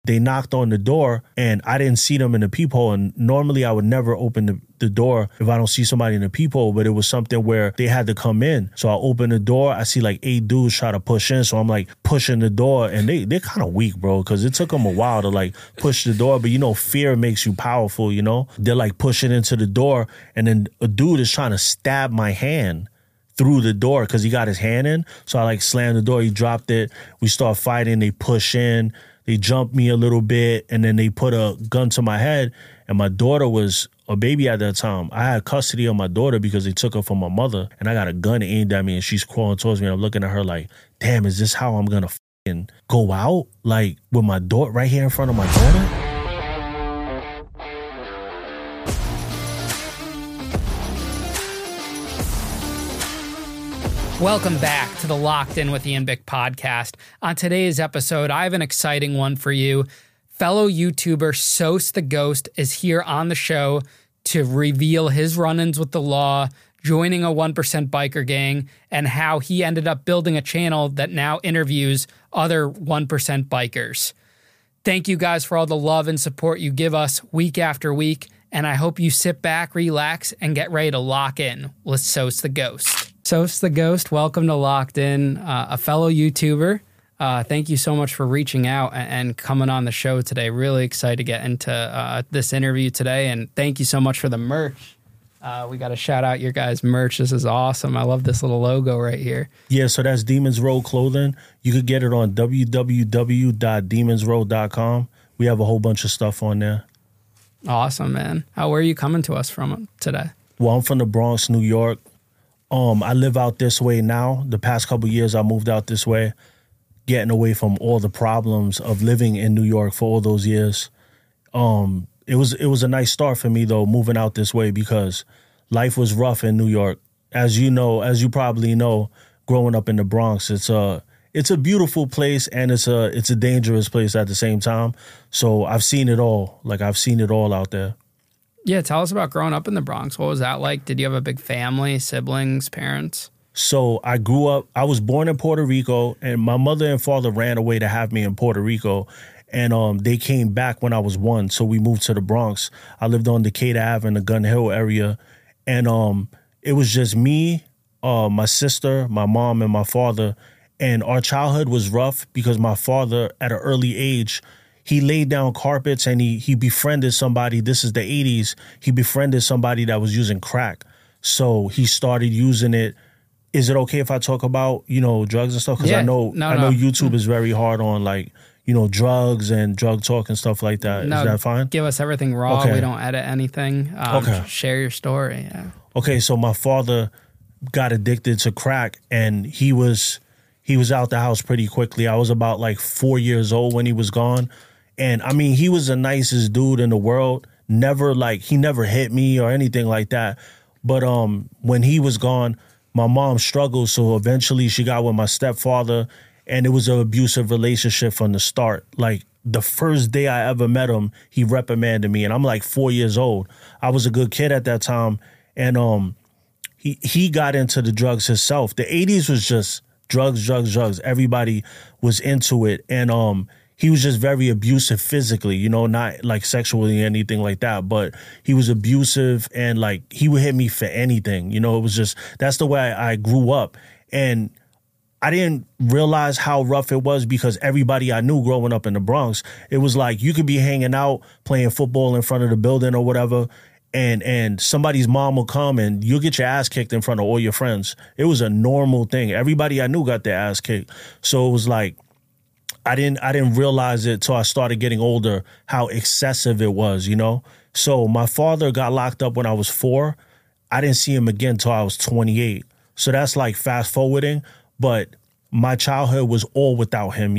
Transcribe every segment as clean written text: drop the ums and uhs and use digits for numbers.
They knocked on the door and I didn't see them in the peephole. And normally I would never open the door if I don't see somebody in the peephole, but it was something where they had to come in. So I open the door. I see like 8 dudes try to push in. So I'm like pushing the door and they're kind of weak, bro, because it took them a while to like push the door. But you know, fear makes you powerful, you know? They're like pushing into the door and then a dude is trying to stab my hand through the door because he got his hand in. So I like slammed the door. He dropped it. We start fighting. They push in. They jumped me a little bit, and then they put a gun to my head, and my daughter was a baby at that time. I had custody of my daughter because they took her from my mother, and I got a gun aimed at me, and she's crawling towards me, and I'm looking at her like, damn, is this how I'm going to fucking go out? Like, with my daughter right here in front of my daughter? Welcome back to the Locked In with Ian Bick podcast. On today's episode, I have an exciting one for you. Fellow YouTuber Sos the Ghost is here on the show to reveal his run-ins with the law, joining a 1% biker gang, and how he ended up building a channel that now interviews other 1% bikers. Thank you guys for all the love and support you give us week after week, and I hope you sit back, relax, and get ready to lock in with Sos the Ghost. Sos the Ghost, welcome to Locked In, a fellow YouTuber. Thank you so much for reaching out and coming on the show today. Really excited to get into this interview today, and thank you so much for the merch. We got to shout out your guys' merch. This is awesome. I love this little logo right here. Yeah, so that's Demons Road Clothing. You could get it on www.demonsroad.com. We have a whole bunch of stuff on there. Awesome, man. Where are you coming to us from today? Well, I'm from the Bronx, New York. I live out this way now. The past couple of years, I moved out this way, getting away from all the problems of living in New York for all those years. It was a nice start for me, though, moving out this way because life was rough in New York. As you know, as you probably know, growing up in the Bronx, it's a beautiful place and it's a dangerous place at the same time. So I've seen it all. Like, I've seen it all out there. Yeah, tell us about growing up in the Bronx. What was that like? Did you have a big family, siblings, parents? So I was born in Puerto Rico, and my mother and father ran away to have me in Puerto Rico. And they came back when I was 1, so we moved to the Bronx. I lived on Decatur Ave in the Gun Hill area. And it was just me, my sister, my mom, and my father. And our childhood was rough because my father, at an early age, he laid down carpets and he befriended somebody. This is the 80s. He befriended somebody that was using crack. So he started using it. Is it okay if I talk about, drugs and stuff? Because I know YouTube is very hard on, like, drugs and drug talk and stuff like that. No, is that fine? Give us everything raw. Okay. We don't edit anything. Okay. Share your story. Yeah. Okay, so my father got addicted to crack and he was out the house pretty quickly. I was about like 4 years old when he was gone. And I mean, he was the nicest dude in the world. He never hit me or anything like that. But when he was gone, my mom struggled. So eventually she got with my stepfather, and it was an abusive relationship from the start. Like, the first day I ever met him, he reprimanded me, and I'm like 4 years old. I was a good kid at that time, and he got into the drugs himself. The 80s was just drugs. Everybody was into it, and he was just very abusive physically, not like sexually or anything like that, but he was abusive and like he would hit me for anything. It was just, that's the way I grew up. And I didn't realize how rough it was because everybody I knew growing up in the Bronx, it was like you could be hanging out playing football in front of the building or whatever, and somebody's mom will come and you'll get your ass kicked in front of all your friends. It was a normal thing. Everybody I knew got their ass kicked. So it was like, I didn't realize it till I started getting older how excessive it was, So my father got locked up when I was 4. I didn't see him again till I was 28. So that's like fast forwarding, but my childhood was all without him,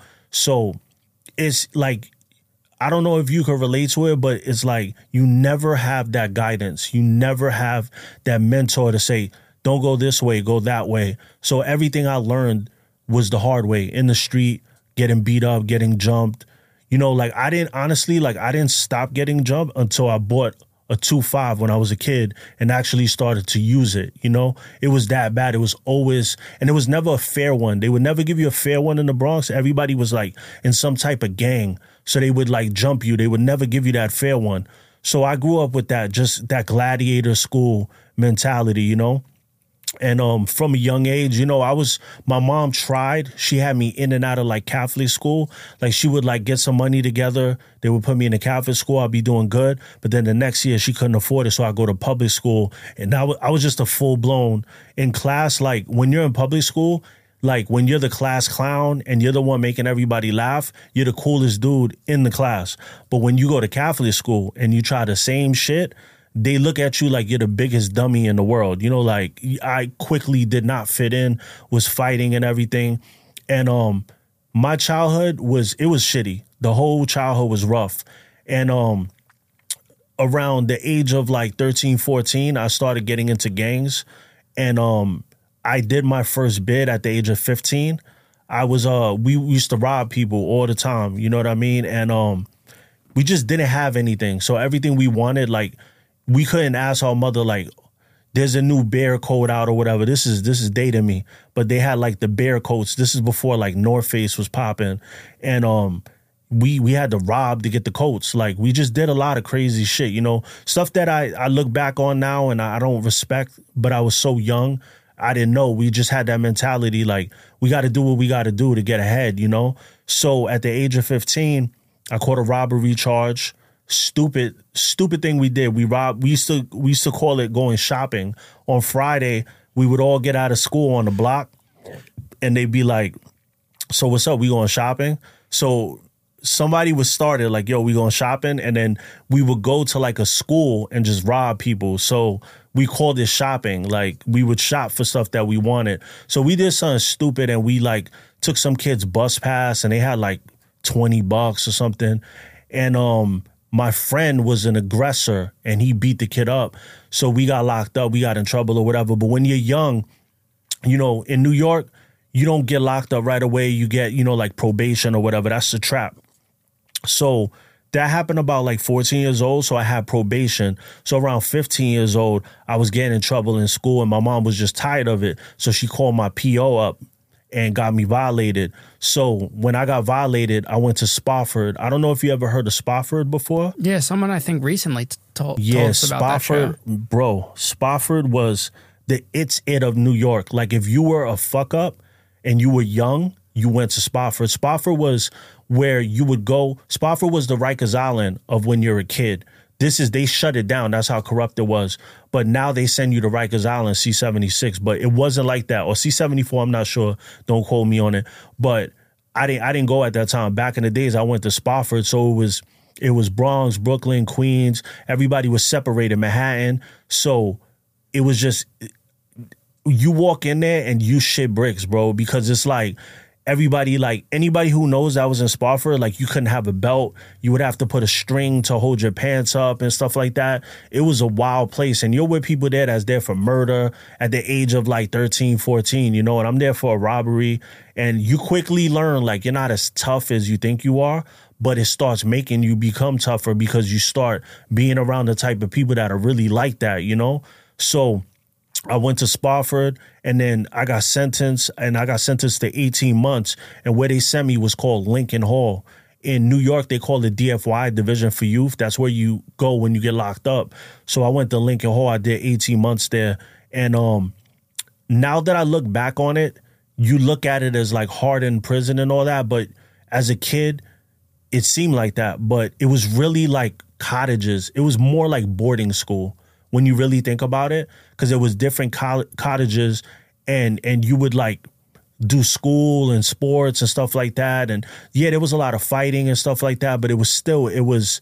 So it's like, I don't know if you can relate to it, but it's like you never have that guidance. You never have that mentor to say, don't go this way, go that way. So everything I learned was the hard way, in the street, getting beat up, getting jumped. I didn't stop getting jumped until I bought a 2.5 when I was a kid and actually started to use it. It was that bad. It was always, and it was never a fair one. They would never give you a fair one in the Bronx. Everybody was like in some type of gang. So they would like jump you. They would never give you that fair one. So I grew up with that, just that gladiator school mentality, you know? And from a young age, you know, my mom tried. She had me in and out of like Catholic school. Like she would like get some money together. They would put me in a Catholic school. I'd be doing good. But then the next year she couldn't afford it. So I go to public school. And I was just a full blown in class. Like when you're in public school, like when you're the class clown and you're the one making everybody laugh, you're the coolest dude in the class. But when you go to Catholic school and you try the same shit, they look at you like you're the biggest dummy in the world. You know, like I quickly did not fit in, was fighting and everything. And my childhood was shitty. The whole childhood was rough. And around the age of like 13, 14, I started getting into gangs. And I did my first bid at the age of 15. We used to rob people all the time, you know what I mean? And we just didn't have anything. So everything we wanted, like, we couldn't ask our mother, like, there's a new bear coat out or whatever. This is dating me. But they had like the bear coats. This is before like North Face was popping. And we had to rob to get the coats. Like we just did a lot of crazy shit, you know, stuff that I look back on now and I don't respect, but I was so young. I didn't know. We just had that mentality, like, we got to do what we got to do to get ahead, you know? So at the age of 15, I caught a robbery charge. Stupid thing we did. We used to call it going shopping. On Friday, we would all get out of school on the block and they'd be like, so what's up? We going shopping? So somebody would start it like, yo, we going shopping? And then we would go to like a school and just rob people. So we called it shopping. Like we would shop for stuff that we wanted. So we did something stupid and we like took some kid's bus pass and they had like $20 or something. And my friend was an aggressor and he beat the kid up. So we got locked up. We got in trouble or whatever. But when you're young, you know, in New York, you don't get locked up right away. You get, you know, like probation or whatever. That's the trap. So that happened about like 14 years old. So I had probation. So around 15 years old, I was getting in trouble in school and my mom was just tired of it. So she called my PO up and got me violated. So when I got violated, I went to Spofford. I don't know if you ever heard of Spofford before. Yeah, someone I think recently told us about Spofford, that show. Bro, Spofford was the it of New York. Like if you were a fuck up and you were young, you went to Spofford. Spofford was where you would go. Spofford was the Rikers Island of when you're a kid. They shut it down. That's how corrupt it was. But now they send you to Rikers Island, C-76. But it wasn't like that. Or C-74, I'm not sure. Don't quote me on it. But I didn't go at that time. Back in the days, I went to Spofford. So it was Bronx, Brooklyn, Queens. Everybody was separated, Manhattan. So it was just, you walk in there and you shit bricks, bro. Because it's like, everybody, like anybody who knows I was in Spofford, like you couldn't have a belt. You would have to put a string to hold your pants up and stuff like that. It was a wild place. And you're with people there that's there for murder at the age of like 13, 14, you know, and I'm there for a robbery. And you quickly learn like you're not as tough as you think you are, but it starts making you become tougher because you start being around the type of people that are really like that, you know? So I went to Spofford and then I got sentenced to 18 months. And where they sent me was called Lincoln Hall. In New York, they call it DFY, Division for Youth. That's where you go when you get locked up. So I went to Lincoln Hall. I did 18 months there. And now that I look back on it, you look at it as like hardened prison and all that. But as a kid, it seemed like that. But it was really like cottages. It was more like boarding school when you really think about it, because it was different cottages and you would like do school and sports and stuff like that. And yeah, there was a lot of fighting and stuff like that, but it was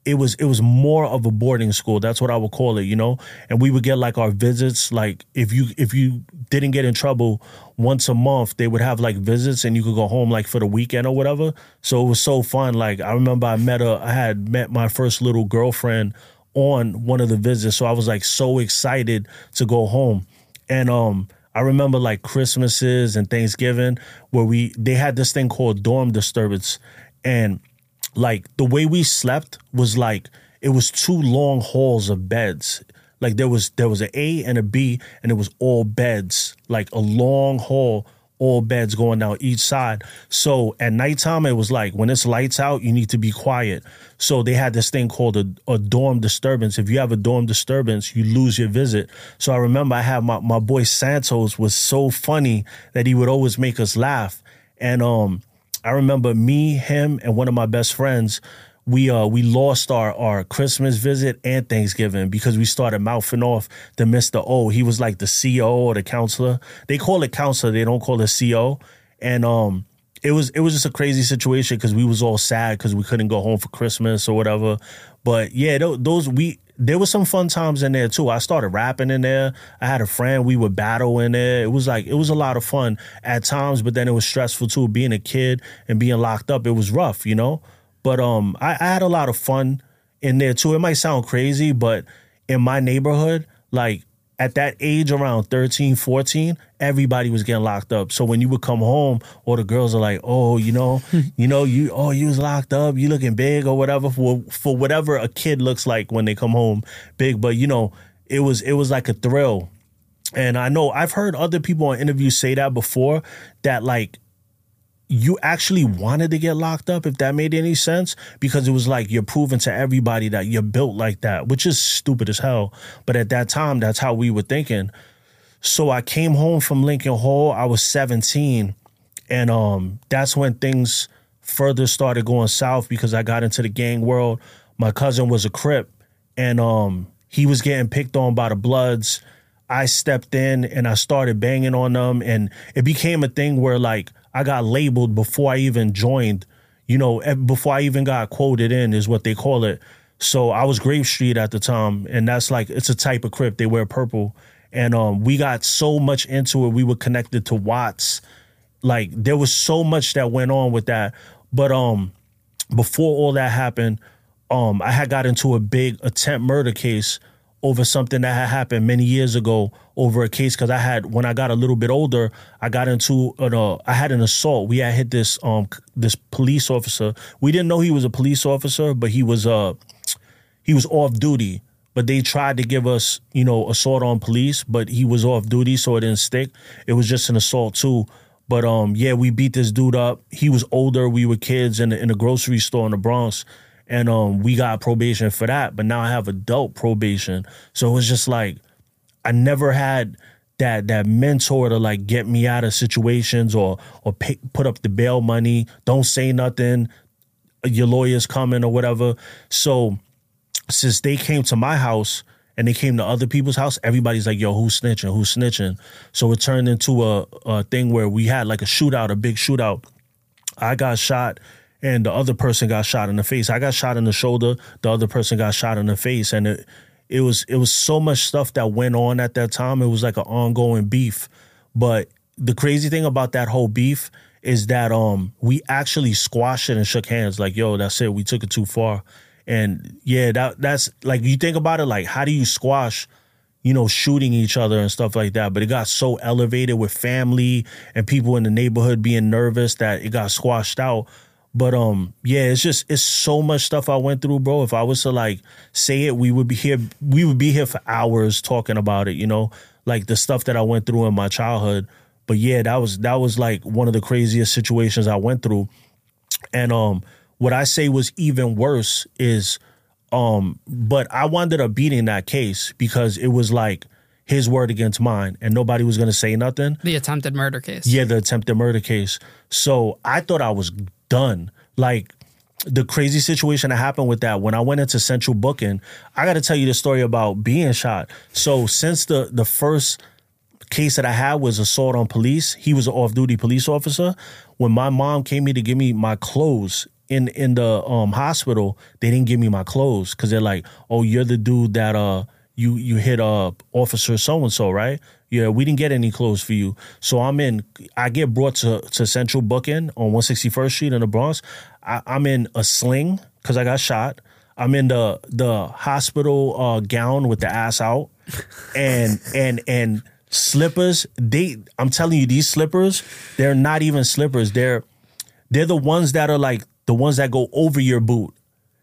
more of a boarding school. That's what I would call it, you know? And we would get like our visits. Like if you didn't get in trouble once a month, they would have like visits and you could go home like for the weekend or whatever. So it was so fun. Like I remember I had met my first little girlfriend on one of the visits. So I was like so excited to go home. And I remember like Christmases and Thanksgiving where they had this thing called dorm disturbance. And like the way we slept was like, it was two long halls of beds. Like there was an A and a B and it was all beds, like a long hall, all beds going down each side. So at nighttime, it was like, when it's lights out, you need to be quiet. So they had this thing called a dorm disturbance. If you have a dorm disturbance, you lose your visit. So I remember I had my boy Santos was so funny that he would always make us laugh. And I remember me, him, and one of my best friends, we lost our Christmas visit and Thanksgiving because we started mouthing off to Mr. O. He was like the CO or the counselor. They call it counselor. They don't call it CO. And it was just a crazy situation because we was all sad because we couldn't go home for Christmas or whatever. But yeah, there was some fun times in there too. I started rapping in there. I had a friend. We would battle in there. It was a lot of fun at times, but then it was stressful too. Being a kid and being locked up, it was rough, you know? But I had a lot of fun in there too. It might sound crazy, but in my neighborhood, like at that age around 13, 14, everybody was getting locked up. So when you would come home, all the girls are like, oh, you was locked up, you looking big or whatever, for whatever a kid looks like when they come home big. But, it was like a thrill. And I know I've heard other people on interviews say that before, that like, you actually wanted to get locked up, if that made any sense, because it was like you're proving to everybody that you're built like that, which is stupid as hell. But at that time, that's how we were thinking. So I came home from Lincoln Hall. I was 17. And that's when things further started going south because I got into the gang world. My cousin was a Crip, and he was getting picked on by the Bloods. I stepped in and I started banging on them. And it became a thing where like, I got labeled before I even joined, before I even got quoted in is what they call it. So I was Grave Street at the time, and that's like, it's a type of Crip. They wear purple. And we got so much into it. We were connected to Watts. Like there was so much that went on with that. But before all that happened, I had got into a big attempt murder case over something that had happened many years ago, over a case because when I got a little bit older, I got into I had an assault. We had hit this police officer. We didn't know he was a police officer, but he was off duty. But they tried to give us, assault on police, but he was off duty, so it didn't stick. It was just an assault too. But we beat this dude up. He was older. We were kids in a grocery store in the Bronx. And we got probation for that, but now I have adult probation. So it was just like, I never had that mentor to like get me out of situations or put up the bail money. Don't say nothing. Your lawyer's coming or whatever. So since they came to my house and they came to other people's house, everybody's like, yo, who's snitching? Who's snitching? So it turned into a thing where we had like a big shootout. I got shot. And the other person got shot in the face. I got shot in the shoulder. The other person got shot in the face. And it was so much stuff that went on at that time. It was like an ongoing beef. But the crazy thing about that whole beef is that we actually squashed it and shook hands. Like, yo, that's it. We took it too far. And yeah, that's like, you think about it, like, how do you squash, shooting each other and stuff like that? But it got so elevated with family and people in the neighborhood being nervous that it got squashed out. But it's so much stuff I went through, bro. If I was to like say it, we would be here for hours talking about it, like the stuff that I went through in my childhood. But yeah, that was like one of the craziest situations I went through. And what I say was even worse is but I wound up beating that case because it was like his word against mine and nobody was going to say nothing. The attempted murder case. Yeah, the attempted murder case. So I thought I was done. Like the crazy situation that happened with that, when I went into central booking, I got to tell you the story about being shot. So since the first case that I had was assault on police, he was an off-duty police officer. When my mom came here to give me my clothes in the hospital, they didn't give me my clothes because they're like, oh, you're the dude that you hit officer so-and-so, right? Yeah, we didn't get any clothes for you. So I get brought to central booking on 161st Street in the Bronx. I'm in a sling because I got shot. I'm in the hospital gown with the ass out and slippers. I'm telling you, these slippers, they're not even slippers. They're the ones that are like the ones that go over your boot.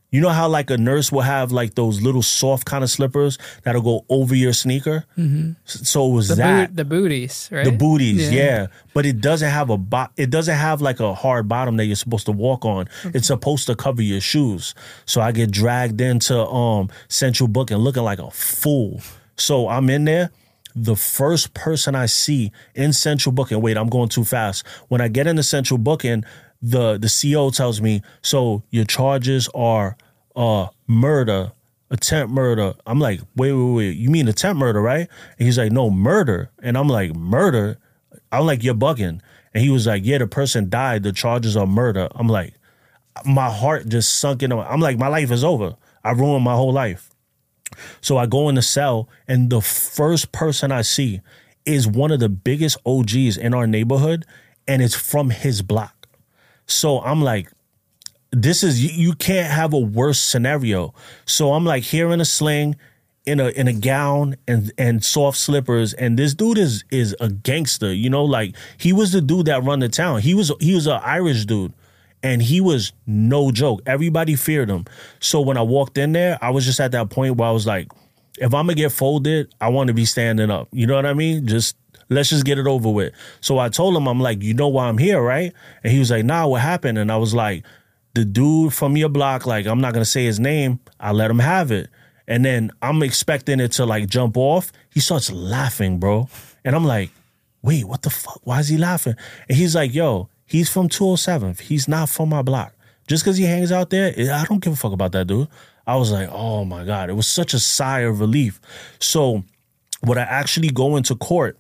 You know how like a nurse will have like those little soft kind of slippers that'll go over your sneaker? Mm-hmm. So it was the booties, right? The booties, yeah. But it doesn't have it doesn't have like a hard bottom that you're supposed to walk on. Okay. It's supposed to cover your shoes. So I get dragged into Central Booking looking like a fool. So I'm in there. The first person I see in Central Booking, wait, I'm going too fast. When I get into Central Booking, the CO tells me, so your charges are murder, attempt murder. I'm like, wait, you mean attempt murder, right? And he's like, no, murder. And I'm like, murder? I'm like, you're bugging. And he was like, yeah, the person died. The charges are murder. I'm like, my heart just sunk in. I'm like, my life is over. I ruined my whole life. So I go in the cell, and the first person I see is one of the biggest OGs in our neighborhood, and it's from his block. So I'm like, this is, you can't have a worse scenario. So I'm like here in a sling, in a gown and soft slippers, and this dude is a gangster, you know, like he was the dude that run the town. He was an Irish dude, and he was no joke. Everybody feared him. So when I walked in there, I was just at that point where I was like, if I'm gonna get folded, I want to be standing up. You know what I mean? Let's just get it over with. So I told him, I'm like, you know why I'm here, right? And he was like, nah, what happened? And I was like, the dude from your block, like, I'm not going to say his name. I let him have it. And then I'm expecting it to like jump off. He starts laughing, bro. And I'm like, wait, what the fuck? Why is he laughing? And he's like, yo, he's from 207th. He's not from my block. Just because he hangs out there, I don't give a fuck about that dude. I was like, oh my God. It was such a sigh of relief. So when I actually go into court,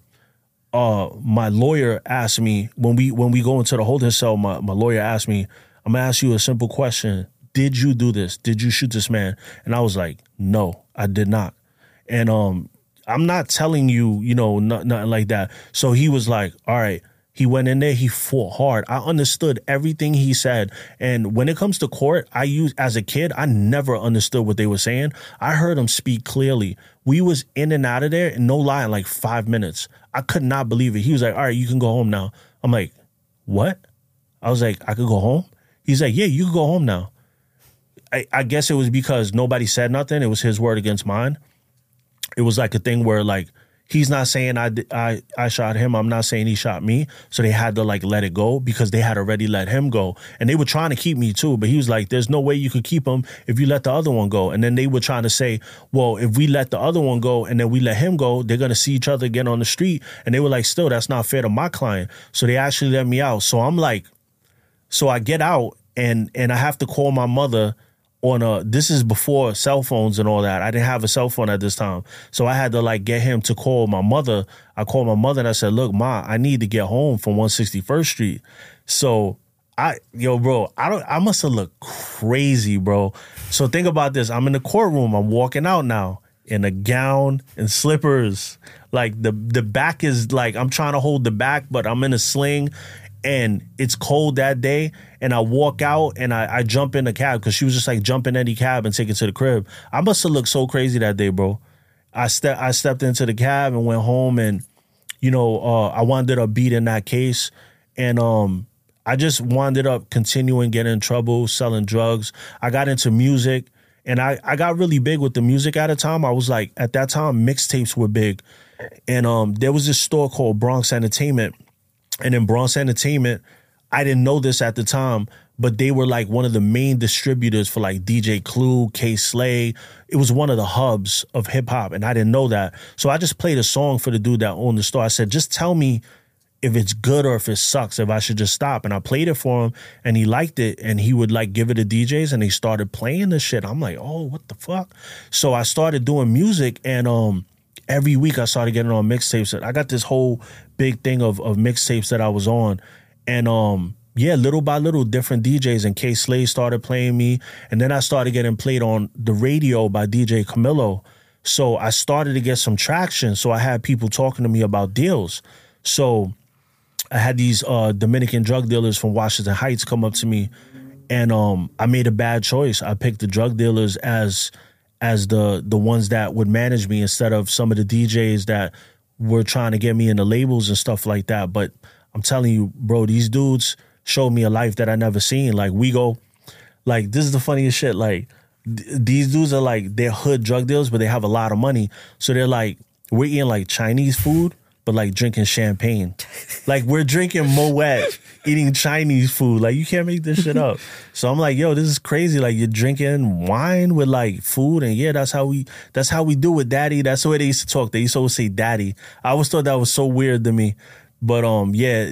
my lawyer asked me, when we go into the holding cell, my lawyer asked me, I'm going to ask you a simple question. Did you do this? Did you shoot this man? And I was like, no, I did not. And I'm not telling you, you know, nothing like that. So he was like, all right. He went in there. He fought hard. I understood everything he said. And when it comes to court, as a kid, I never understood what they were saying. I heard him speak clearly. We was in and out of there, and no lie, in like 5 minutes. I could not believe it. He was like, all right, you can go home now. I'm like, what? I was like, I could go home? He's like, yeah, you can go home now. I guess it was because nobody said nothing. It was his word against mine. It was like a thing where like, he's not saying I shot him. I'm not saying he shot me. So they had to like let it go because they had already let him go. And they were trying to keep me too. But he was like, there's no way you could keep him if you let the other one go. And then they were trying to say, well, if we let the other one go and then we let him go, they're going to see each other again on the street. And they were like, still, that's not fair to my client. So they actually let me out. So I'm like, so I get out and I have to call my mother this is before cell phones and all that. I didn't have a cell phone at this time. So I had to like get him to call my mother. I called my mother and I said, look, Ma, I need to get home from 161st Street. So I must have looked crazy, bro. So think about this. I'm in the courtroom. I'm walking out now in a gown and slippers. Like the back is like, I'm trying to hold the back, but I'm in a sling. And it's cold that day, and I walk out and I jump in the cab because she was just like, jump in any cab and take it to the crib. I must have looked so crazy that day, bro. I stepped into the cab and went home, and you know, I wound up beating that case, and I just wound up continuing getting in trouble, selling drugs. I got into music, and I got really big with the music at a time. I was like, at that time, mixtapes were big, and there was this store called Bronx Entertainment. And in Bronx Entertainment, I didn't know this at the time, but they were like one of the main distributors for like DJ Clue, K Slay. It was one of the hubs of hip hop, and I didn't know that. So I just played a song for the dude that owned the store. I said, just tell me if it's good or if it sucks, if I should just stop. And I played it for him, and he liked it, and he would like give it to DJs, and they started playing the shit. I'm like, oh, what the fuck? So I started doing music, and every week I started getting on mixtapes. I got this whole big thing of mixtapes that I was on. And yeah, little by little, different DJs and K Slay started playing me. And then I started getting played on the radio by DJ Camilo. So I started to get some traction. So I had people talking to me about deals. So I had these Dominican drug dealers from Washington Heights come up to me. And I made a bad choice. I picked the drug dealers as the ones that would manage me instead of some of the DJs that were trying to get me into labels and stuff like that. But I'm telling you, bro, these dudes showed me a life that I never seen. Like we go Like, this is the funniest shit. Like, these dudes are like, they're hood drug dealers, but they have a lot of money. So they're like, we're eating like Chinese food, but like drinking champagne. Like, we're drinking Moet, eating Chinese food. Like, you can't make this shit up. So I'm like, yo, this is crazy. Like, you're drinking wine with like food, and yeah, that's how we do with daddy. That's the way they used to talk. They used to always say daddy. I always thought that was so weird to me. But yeah,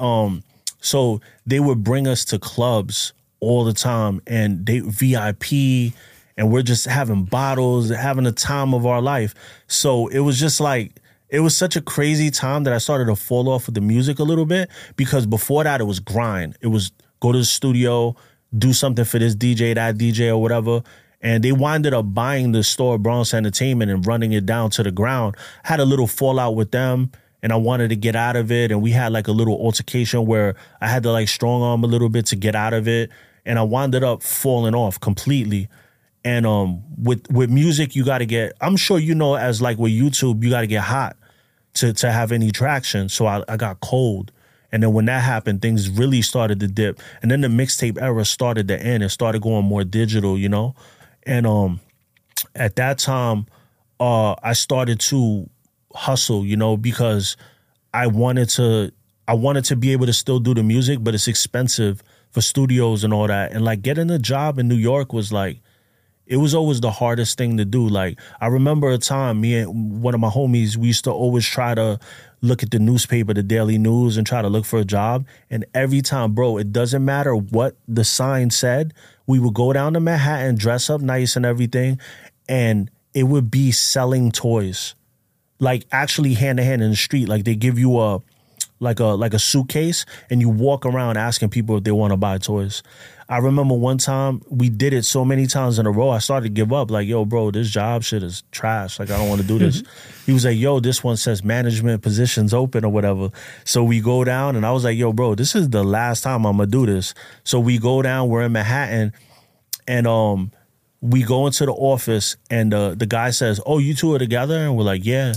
so they would bring us to clubs all the time, and they VIP, and we're just having bottles, having the time of our life. So it was just like, it was such a crazy time that I started to fall off with the music a little bit, because before that it was grind. It was go to the studio, do something for this DJ, that DJ, or whatever. And they winded up buying the store, Bronx Entertainment, and running it down to the ground. I had a little fallout with them, and I wanted to get out of it. And we had like a little altercation where I had to like strong arm a little bit to get out of it. And I wound up falling off completely. And with music, you got to get, I'm sure you know, as like with YouTube, you got to get hot to have any traction. So I got cold. And then when that happened, things really started to dip. And then the mixtape era started to end. It started going more digital, you know? And at that time, I started to hustle, you know, because I wanted to be able to still do the music, but it's expensive for studios and all that. And like getting a job in New York was like, it was always the hardest thing to do. Like, I remember a time, me and one of my homies, we used to always try to look at the newspaper, the Daily News, and try to look for a job. And every time, bro, it doesn't matter what the sign said, we would go down to Manhattan, dress up nice and everything, and it would be selling toys. Like, actually hand to hand in the street. Like, they give you a suitcase, and you walk around asking people if they want to buy toys. I remember one time we did it so many times in a row, I started to give up. Like, yo, bro, this job shit is trash. Like, I don't want to do this. He was like, yo, this one says management positions open or whatever. So we go down, and I was like, yo, bro, this is the last time I'm going to do this. So we go down, we're in Manhattan, and we go into the office, and the guy says, oh, you two are together? And we're like, yeah.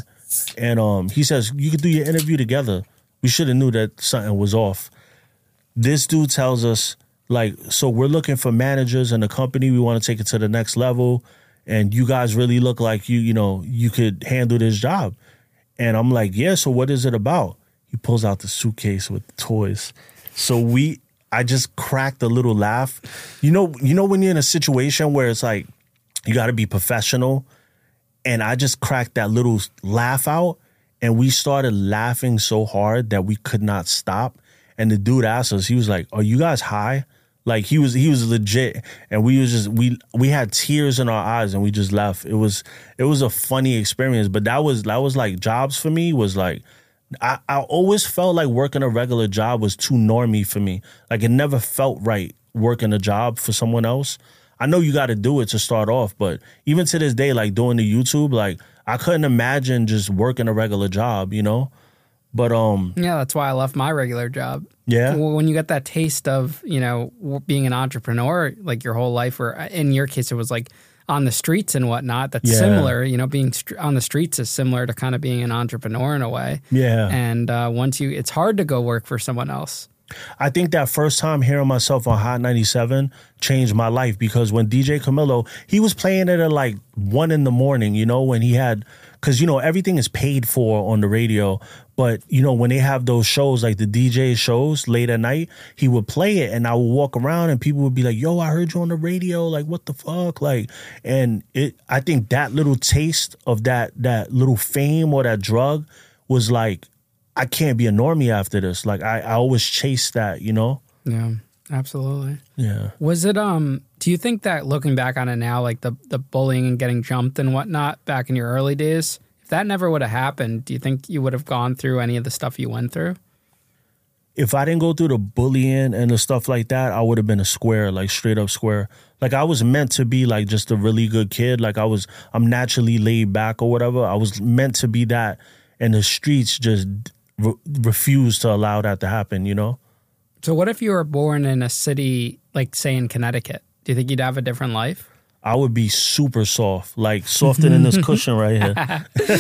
And he says, you could do your interview together. We should have knew that something was off. This dude tells us, like, so we're looking for managers in the company. We want to take it to the next level. And you guys really look like you could handle this job. And I'm like, yeah, so what is it about? He pulls out the suitcase with the toys. So I just cracked a little laugh. You know when you're in a situation where it's like, you got to be professional. And I just cracked that little laugh out. And we started laughing so hard that we could not stop. And the dude asked us, he was like, are you guys high? Like, he was legit. And we had tears in our eyes, and we just left. It was a funny experience. But that was like, jobs for me was like, I always felt like working a regular job was too normy for me. Like, it never felt right working a job for someone else. I know you got to do it to start off, but even to this day, like doing the YouTube, like I couldn't imagine just working a regular job, you know? But yeah, that's why I left my regular job. Yeah. When you get that taste of, being an entrepreneur like your whole life, or in your case it was like on the streets and whatnot, that's similar, being on the streets is similar to kind of being an entrepreneur in a way. Yeah. And it's hard to go work for someone else. I think that first time hearing myself on Hot 97 changed my life, because when DJ Camilo, he was playing it at like 1 a.m, when he had, because, everything is paid for on the radio. But, when they have those shows, like the DJ shows late at night, he would play it, and I would walk around and people would be like, yo, I heard you on the radio. Like, what the fuck? Like, and I think that little taste of that little fame or that drug was like, I can't be a normie after this. Like, I always chase that, Yeah, absolutely. Yeah. Was it, do you think that looking back on it now, like the bullying and getting jumped and whatnot back in your early days, if that never would have happened, do you think you would have gone through any of the stuff you went through? If I didn't go through the bullying and the stuff like that, I would have been a square, like straight up square. Like, I was meant to be like just a really good kid. Like, I'm naturally laid back or whatever. I was meant to be that, and the streets just refused to allow that to happen, So what if you were born in a city, like, say, in Connecticut? Do you think you'd have a different life? I would be super soft, like softer than this cushion right here.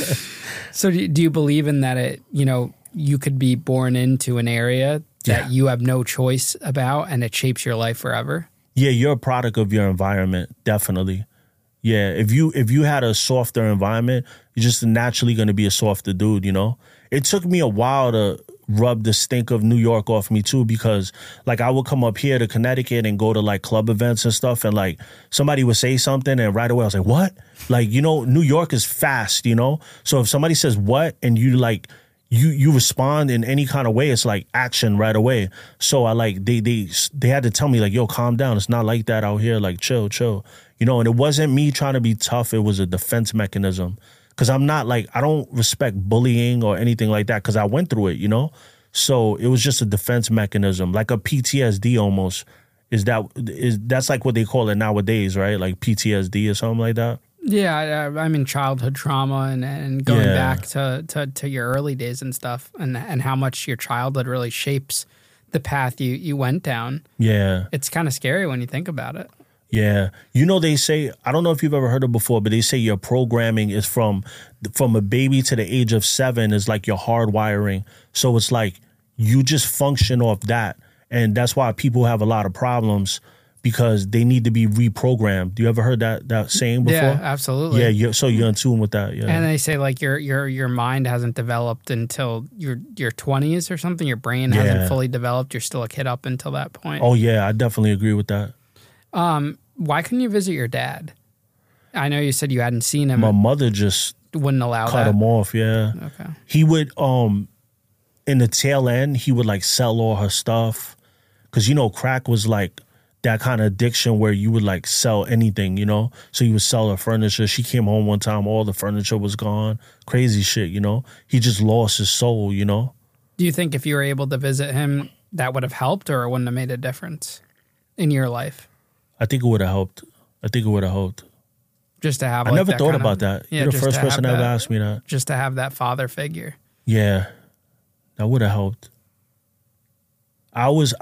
So do you believe in that you could be born into an area that you have no choice about and it shapes your life forever? Yeah, you're a product of your environment, definitely. Yeah, if you had a softer environment, you're just naturally going to be a softer dude, you know? It took me a while to rub the stink of New York off me too, because like I would come up here to Connecticut and go to like club events and stuff, and like somebody would say something and right away I was like, what? Like, you know, New York is fast, you know? So if somebody says what and you like you respond in any kind of way, it's like action right away. So I like they had to tell me like, yo, calm down. It's not like that out here. Like chill. You know, and it wasn't me trying to be tough. It was a defense mechanism. Because I'm not like, I don't respect bullying or anything like that because I went through it, you know? So it was just a defense mechanism, like a PTSD almost. That's like what they call it nowadays, right? Like PTSD or something like that. Yeah, I mean childhood trauma and going back to your early days and stuff, and how much your childhood really shapes the path you went down. Yeah. It's kind of scary when you think about it. Yeah. You know, they say, I don't know if you've ever heard it before, but they say your programming is from a baby to the age of 7 is like your hardwiring. So it's like you just function off that. And that's why people have a lot of problems, because they need to be reprogrammed. You ever heard that saying before? Yeah, absolutely. Yeah, so you're in tune with that. Yeah. And they say like your mind hasn't developed until your 20s or something. Your brain hasn't fully developed. You're still a kid up until that point. Oh yeah, I definitely agree with that. Why couldn't you visit your dad? I know you said you hadn't seen him. My mother just wouldn't allow cut that. him off. Yeah. Okay. He would in the tail end, he would like sell all her stuff, because you know crack was like that kind of addiction where you would like sell anything, you know? So he would sell her furniture. She came home one time, all the furniture was gone. Crazy shit, you know? He just lost his soul, you know? Do you think if you were able to visit him, that would have helped, or it wouldn't have made a difference in your life? I think it would have helped. Just to have I like never that thought kind about of, that. Yeah, You're the first person to ever that, ask me that. Just to have that father figure. Yeah. That would have helped. I always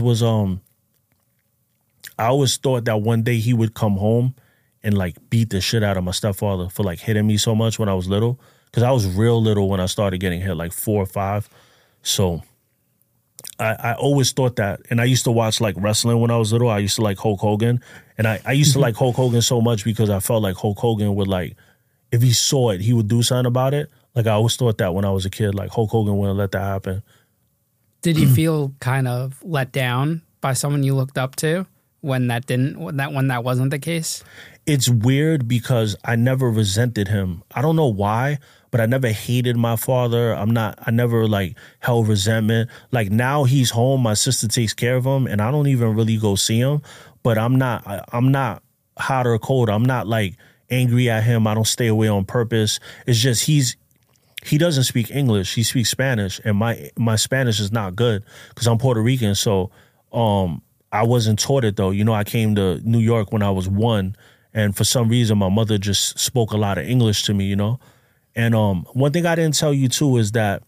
thought that one day he would come home and like beat the shit out of my stepfather for like hitting me so much when I was little. Because I was real little when I started getting hit, like 4 or 5. So I always thought that. And I used to watch like wrestling when I was little. I used to like Hulk Hogan. And I used to like Hulk Hogan so much because I felt like Hulk Hogan would like, if he saw it, he would do something about it. Like I always thought that when I was a kid, like Hulk Hogan wouldn't let that happen. Did you feel kind of let down by someone you looked up to when that wasn't the case? It's weird because I never resented him. I don't know why, but I never hated my father. I never like held resentment. Like now he's home, my sister takes care of him, and I don't even really go see him. But I'm not hot or cold. I'm not like angry at him. I don't stay away on purpose. It's just he doesn't speak English. He speaks Spanish, and my Spanish is not good because I'm Puerto Rican. So I wasn't taught it though. You know, I came to New York when I was 1, and for some reason my mother just spoke a lot of English to me. You know, and one thing I didn't tell you too is that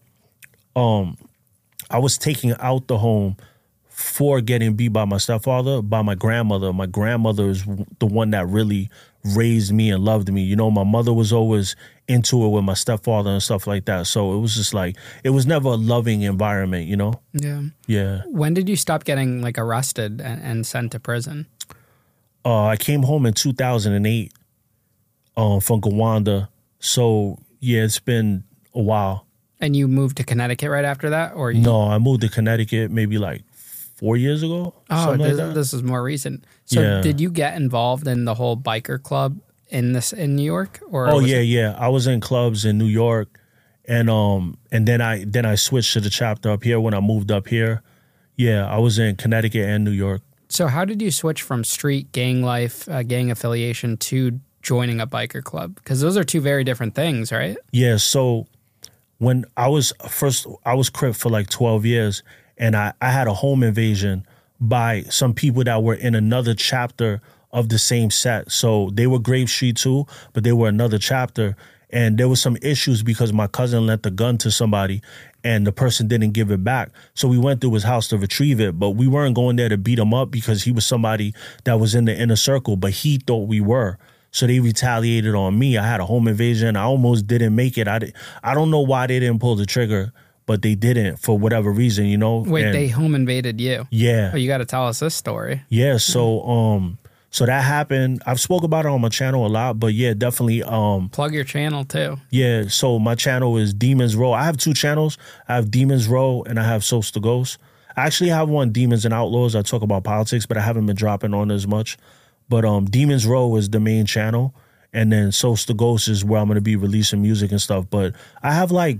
I was taken out the home for getting beat by my stepfather, by my grandmother. My grandmother is the one that really raised me and loved me. You know, my mother was always into it with my stepfather and stuff like that. So it was just like, it was never a loving environment, you know? Yeah. Yeah. When did you stop getting like arrested and sent to prison? I came home in 2008 from Gowanda. So yeah, it's been a while. And you moved to Connecticut right after that? Or No, I moved to Connecticut maybe like 4 years ago. Oh, like this is more recent. So did you get involved in the whole biker club in New York? Or yeah. I was in clubs in New York, and then I switched to the chapter up here when I moved up here. Yeah, I was in Connecticut and New York. So how did you switch from street gang life, gang affiliation, to joining a biker club? Because those are two very different things, right? Yeah. So when I was Crip for like 12 years. And I had a home invasion by some people that were in another chapter of the same set. So they were Grave Street too, but they were another chapter. And there was some issues because my cousin lent the gun to somebody and the person didn't give it back. So we went through his house to retrieve it, but we weren't going there to beat him up because he was somebody that was in the inner circle, but he thought we were. So they retaliated on me. I had a home invasion. I almost didn't make it. I don't know why they didn't pull the trigger. but they didn't for whatever reason, you know. Wait, and they home invaded you? Yeah. Oh, you got to tell us this story. Yeah, so that happened. I've spoke about it on my channel a lot, but yeah, definitely. Plug your channel too. Yeah, so my channel is Demons Row. I have 2 channels. I have Demons Row and I have Source the Ghost. I actually have one, Demons and Outlaws. I talk about politics, but I haven't been dropping on as much. But Demons Row is the main channel, and then Source the Ghost is where I'm going to be releasing music and stuff. But I have like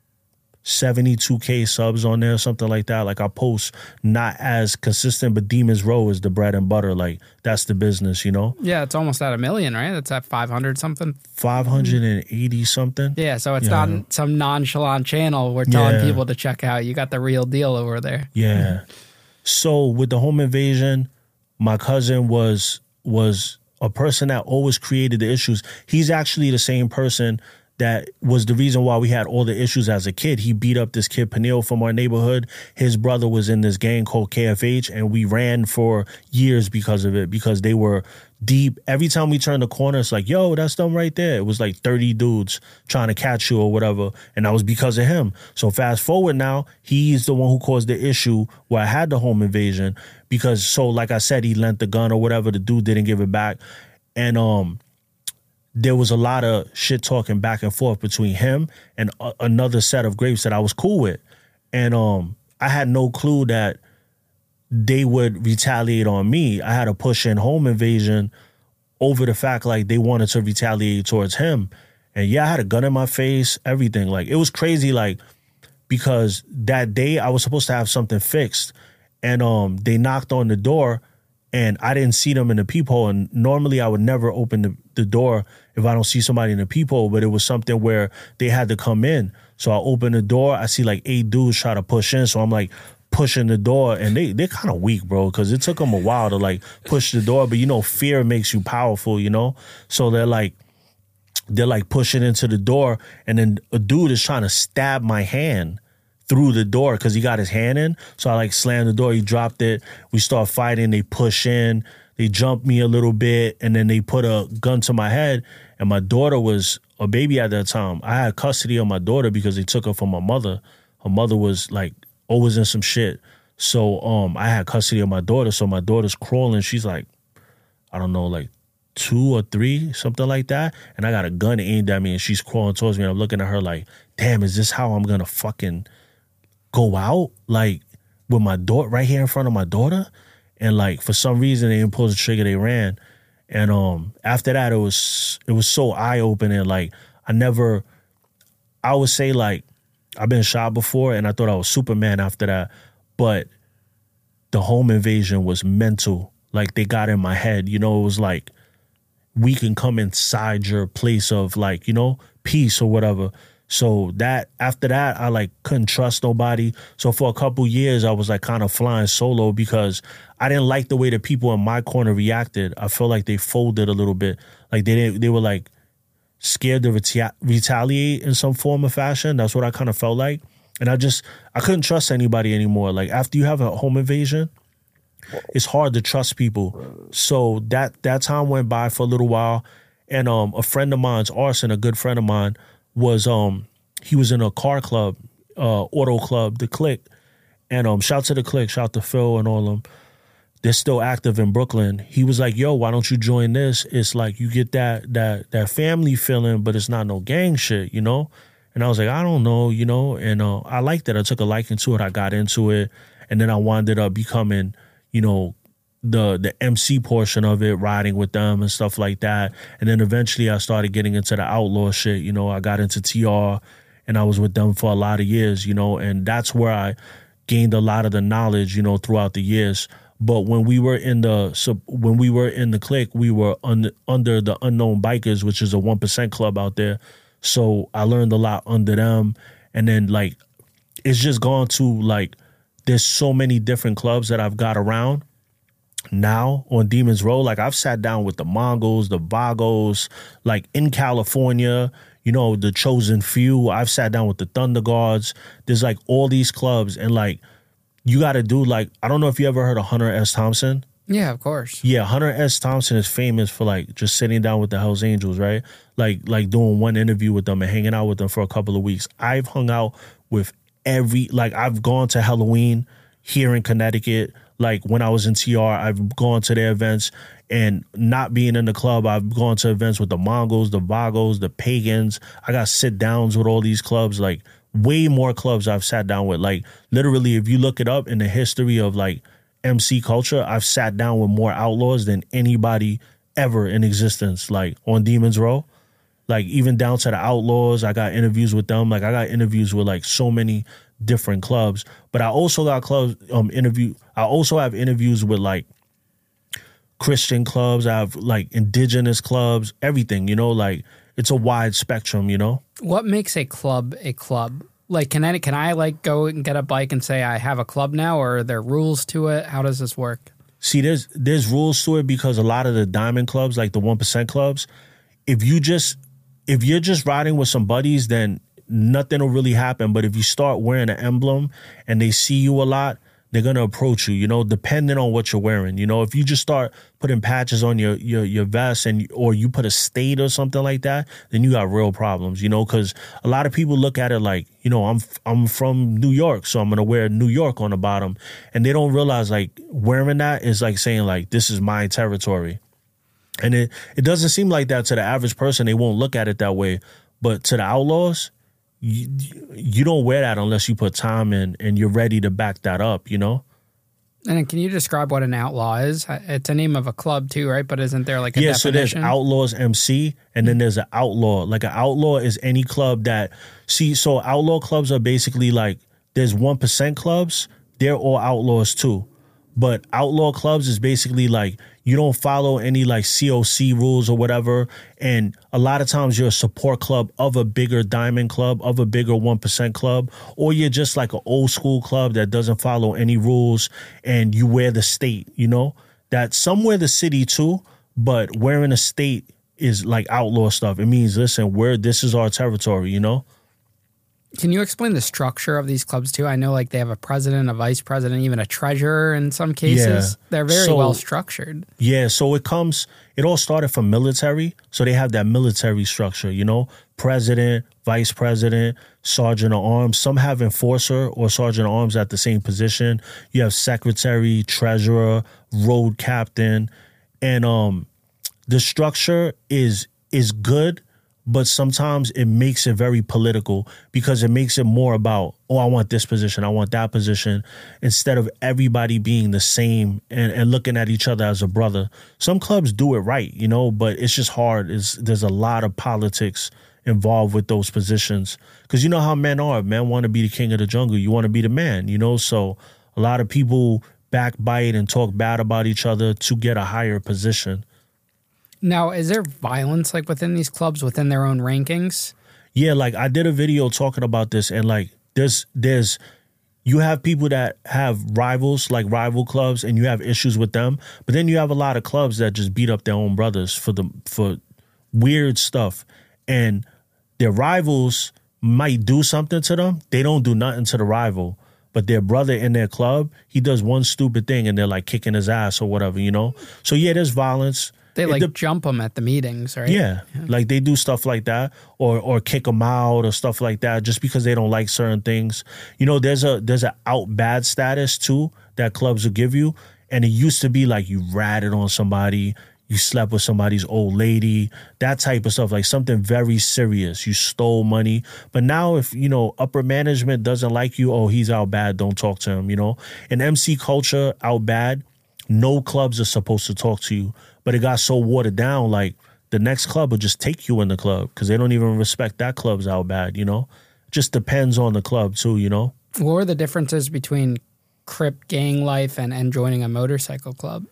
72K subs on there, something like that. Like I post not as consistent, but Demons Row is the bread and butter. Like that's the business, you know? Yeah, it's almost at 1 million, right? It's at 500 something. 580 something. Yeah, so it's not some nonchalant channel we're telling people to check out. You got the real deal over there. Yeah. So with the home invasion, my cousin was a person that always created the issues. He's actually the same person that was the reason why we had all the issues as a kid. He beat up this kid, Peniel, from our neighborhood. His brother was in this gang called KFH, and we ran for years because of it, because they were deep. Every time we turned the corner, it's like, yo, that's them right there. It was like 30 dudes trying to catch you or whatever, and that was because of him. So fast forward now, he's the one who caused the issue where I had the home invasion because, so like I said, he lent the gun or whatever. The dude didn't give it back. And there was a lot of shit talking back and forth between him and another set of grapes that I was cool with. And I had no clue that they would retaliate on me. I had to push in home invasion over the fact like they wanted to retaliate towards him. And yeah, I had a gun in my face, everything. Like it was crazy, like, because that day I was supposed to have something fixed. And they knocked on the door and I didn't see them in the peephole. And normally I would never open the door if I don't see somebody in the peephole, but it was something where they had to come in. So I open the door, I see like 8 dudes try to push in. So I'm like pushing the door, and they're kind of weak, bro, because it took them a while to like push the door. But you know, fear makes you powerful, you know? So they're like pushing into the door, and then a dude is trying to stab my hand through the door because he got his hand in. So I like slammed the door, he dropped it. We start fighting, they push in, they jump me a little bit, and then they put a gun to my head. And my daughter was a baby at that time. I had custody of my daughter because they took her from my mother. Her mother was like always in some shit. So I had custody of my daughter. So my daughter's crawling. She's like, I don't know, like 2 or 3, something like that. And I got a gun aimed at me, and she's crawling towards me. And I'm looking at her like, damn, is this how I'm gonna fucking go out? Like with my daughter right here in front of my daughter? And like for some reason they didn't pull the trigger, they ran. And after that it was so eye-opening. Like I would say like I've been shot before and I thought I was Superman after that, but the home invasion was mental. Like they got in my head, you know. It was like we can come inside your place of like, you know, peace or whatever. So that after that, I like couldn't trust nobody. So for a couple years, I was like kind of flying solo because I didn't like the way the people in my corner reacted. I felt like they folded a little bit. Like they were like scared to retaliate in some form or fashion. That's what I kind of felt like. And I couldn't trust anybody anymore. Like after you have a home invasion, it's hard to trust people. So that time went by for a little while. And a friend of mine's, Arson, a good friend of mine, was he was in a car club, auto club, the Click. And shout to the Click, shout to Phil and all of them. They're still active in Brooklyn. He was like, yo, why don't you join this? It's like you get that family feeling, but it's not no gang shit, you know? And I was like, I don't know, you know? And I liked it. I took a liking to it. I got into it. And then I wound up becoming, you know, the MC portion of it, riding with them and stuff like that. And then eventually I started getting into the outlaw shit. You know, I got into TR and I was with them for a lot of years, you know, and that's where I gained a lot of the knowledge, you know, throughout the years. But when we were in the Click, we were under the Unknown Bikers, which is a 1% club out there. So I learned a lot under them. And then like, it's just gone to like, there's so many different clubs that I've got around now on Demons Row. Like I've sat down with the Mongols, the Vagos, like in California, you know, the Chosen Few. I've sat down with the Thunder Guards. There's like all these clubs, and like you got to do like, I don't know if you ever heard of Hunter S. Thompson. Yeah, of course. Yeah, Hunter S. Thompson is famous for like just sitting down with the Hells Angels, right? Like doing one interview with them and hanging out with them for a couple of weeks. I've hung out with I've gone to Halloween here in Connecticut. Like when I was in TR, I've gone to their events, and not being in the club, I've gone to events with the Mongols, the Vagos, the Pagans. I got sit downs with all these clubs, like way more clubs I've sat down with. Like literally, if you look it up in the history of like MC culture, I've sat down with more outlaws than anybody ever in existence, like on Demon's Row. Like even down to the Outlaws, I got interviews with them. Like I got interviews with like so many different clubs. But I also got I also have interviews with like Christian clubs. I have like indigenous clubs, everything, you know, like it's a wide spectrum, you know. What makes a club a club? Like can I like go and get a bike and say I have a club now, or are there rules to it? How does this work? See, there's rules to it because a lot of the diamond clubs, like the 1% clubs, if you're just riding with some buddies, then nothing will really happen. But if you start wearing an emblem and they see you a lot, they're going to approach you, you know, depending on what you're wearing. You know, if you just start putting patches on your vest or you put a state or something like that, then you got real problems, you know, because a lot of people look at it like, you know, I'm from New York, so I'm going to wear New York on the bottom. And they don't realize like wearing that is like saying like, this is my territory. And it doesn't seem like that to the average person. They won't look at it that way. But to the outlaws, you don't wear that unless you put time in and you're ready to back that up, you know? And then can you describe what an outlaw is? It's a name of a club too, right? But isn't there like a definition? So there's Outlaws MC, and then there's an outlaw. Like an outlaw is any club that... So outlaw clubs are basically like, there's 1% clubs, they're all outlaws too. But outlaw clubs is basically like you don't follow any like COC rules or whatever. And a lot of times you're a support club of a bigger diamond club, of a bigger 1% club, or you're just like an old school club that doesn't follow any rules and you wear the state, you know? That some wear the city too, but wearing a state is like outlaw stuff. It means, listen, this is our territory, you know? Can you explain the structure of these clubs too? I know like they have a president, a vice president, even a treasurer in some cases. Yeah. They're very well structured. Yeah, so it all started from military. So they have that military structure, you know, president, vice president, sergeant of arms. Some have enforcer or sergeant of arms at the same position. You have secretary, treasurer, road captain. And the structure is good. But sometimes it makes it very political because it makes it more about, oh, I want this position, I want that position, instead of everybody being the same and looking at each other as a brother. Some clubs do it right, you know, but it's just hard. There's a lot of politics involved with those positions because you know how men are. Men want to be the king of the jungle. You want to be the man, you know, so a lot of people backbite and talk bad about each other to get a higher position. Now, is there violence like within these clubs, within their own rankings? Yeah, like I did a video talking about this, and like there's you have people that have rivals, like rival clubs, and you have issues with them. But then you have a lot of clubs that just beat up their own brothers for weird stuff. And their rivals might do something to them. They don't do nothing to the rival. But their brother in their club, he does one stupid thing and they're like kicking his ass or whatever, you know? So yeah, there's violence. They jump them at the meetings, right? Yeah, like they do stuff like that, or kick them out or stuff like that, just because they don't like certain things. You know, there's a out bad status too that clubs will give you, and it used to be like you ratted on somebody, you slept with somebody's old lady, that type of stuff, like something very serious. You stole money, but now if you know upper management doesn't like you, oh he's out bad, don't talk to him. You know, in MC culture, out bad, no clubs are supposed to talk to you. But it got so watered down, like the next club will just take you in the club because they don't even respect that club's out bad, you know? Just depends on the club too, you know? What are the differences between Crip gang life and joining a motorcycle club?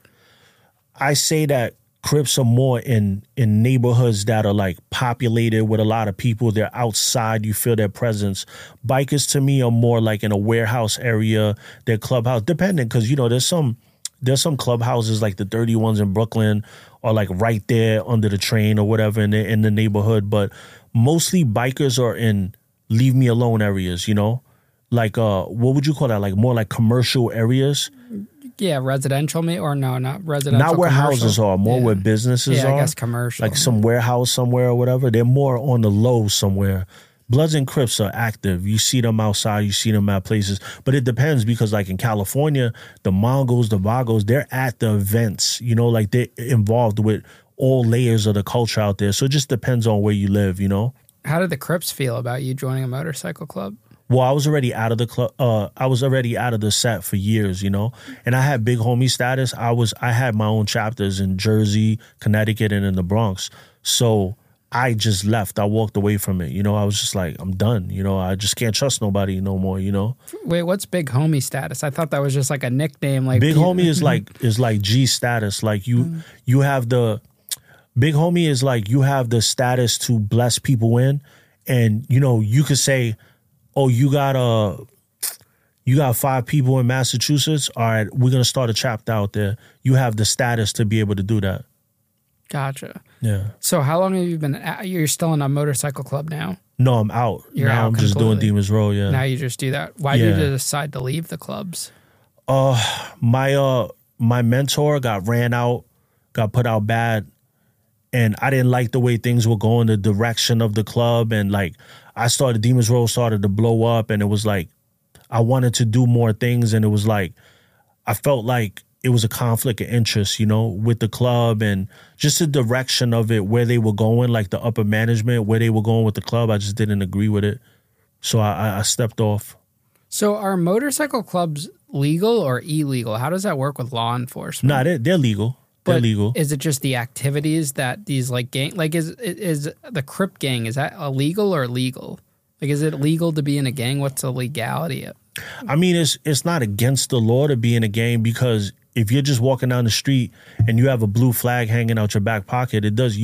I say that Crips are more in neighborhoods that are like populated with a lot of people. They're outside. You feel their presence. Bikers to me are more like in a warehouse area, their clubhouse, depending because, you know, there's some clubhouses like the dirty ones in Brooklyn are like right there under the train or whatever in the neighborhood. But mostly bikers are in leave me alone areas, you know, like what would you call that? Like more like commercial areas. Yeah, residential or no, not residential. Not where commercial. Houses are, more where businesses are. Yeah, I guess commercial. Like some warehouse somewhere or whatever. They're more on the low somewhere. Bloods and Crips are active. You see them outside, you see them at places. But it depends because like in California, the Mongols, the Vagos, they're at the events, you know, like they're involved with all layers of the culture out there. So it just depends on where you live, you know? How did the Crips feel about you joining a motorcycle club? Well, I was already out of the club. I was already out of the set for years, you know, and I had big homie status. I had my own chapters in Jersey, Connecticut, and in the Bronx. So I just left. I walked away from it. You know, I was just like, I'm done. You know, I just can't trust nobody no more. You know. Wait, what's big homie status? I thought that was just like a nickname. Like big homie is like G status. Like you have the big homie is like you have the status to bless people in, and you know you could say, oh, you got 5 people in Massachusetts. All right, we're gonna start a chapter out there. You have the status to be able to do that. Gotcha. Yeah. So how long have you been you're still in a motorcycle club now? No, I'm out. You're now out I'm just doing Demons Row, yeah. Now you just do that. Why did you decide to leave the clubs? My mentor got ran out, got put out bad, and I didn't like the way things were going, the direction of the club, and like Demons Row started to blow up, and it was like I wanted to do more things, and it was like I felt like it was a conflict of interest, you know, with the club and just the direction of it, where they were going, like the upper management, where they were going with the club. I just didn't agree with it. So I stepped off. So are motorcycle clubs legal or illegal? How does that work with law enforcement? Nah, they're legal. They're legal. Is it just the activities that these like gang, like is the Crip gang, is that illegal or legal? Like, is it legal to be in a gang? What's the legality of? I mean, it's not against the law to be in a gang, because if you're just walking down the street and you have a blue flag hanging out your back pocket,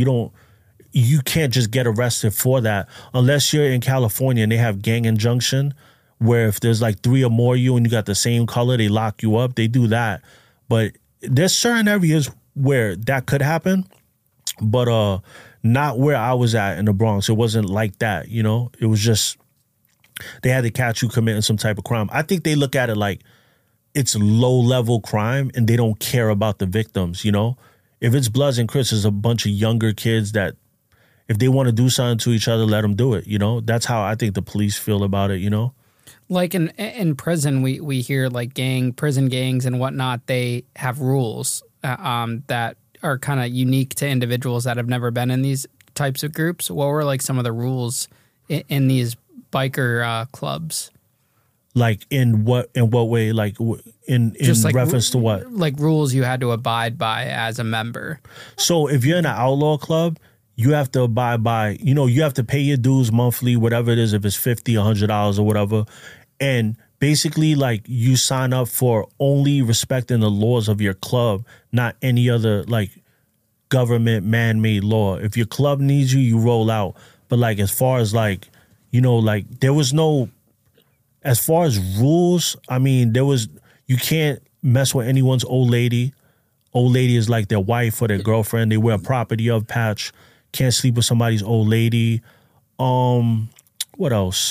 you can't just get arrested for that unless you're in California and they have gang injunction, where if there's like 3 or more of you and you got the same color, they lock you up. They do that. But there's certain areas where that could happen, but not where I was at in the Bronx. It wasn't like that, you know? It was just they had to catch you committing some type of crime. I think they look at it like it's low-level crime and they don't care about the victims, you know? If it's Bloods and Crips, it's a bunch of younger kids that if they want to do something to each other, let them do it, you know? That's how I think the police feel about it, you know? Like in prison, we hear like prison gangs and whatnot, they have rules that are kind of unique to individuals that have never been in these types of groups. What were like some of the rules in these biker clubs? Like in what way? Like in like reference to what? Like rules you had to abide by as a member. So if you're in an outlaw club, you have to abide by, you know, you have to pay your dues monthly, whatever it is, if it's $50, $100 or whatever. And basically, like, you sign up for only respecting the laws of your club, not any other, like, government man-made law. If your club needs you, you roll out. But, like, as far as, like, you know, like, there was no, as far as rules, I mean, you can't mess with anyone's old lady. Old lady is like their wife or their girlfriend. They wear a property of patch. Can't sleep with somebody's old lady. What else?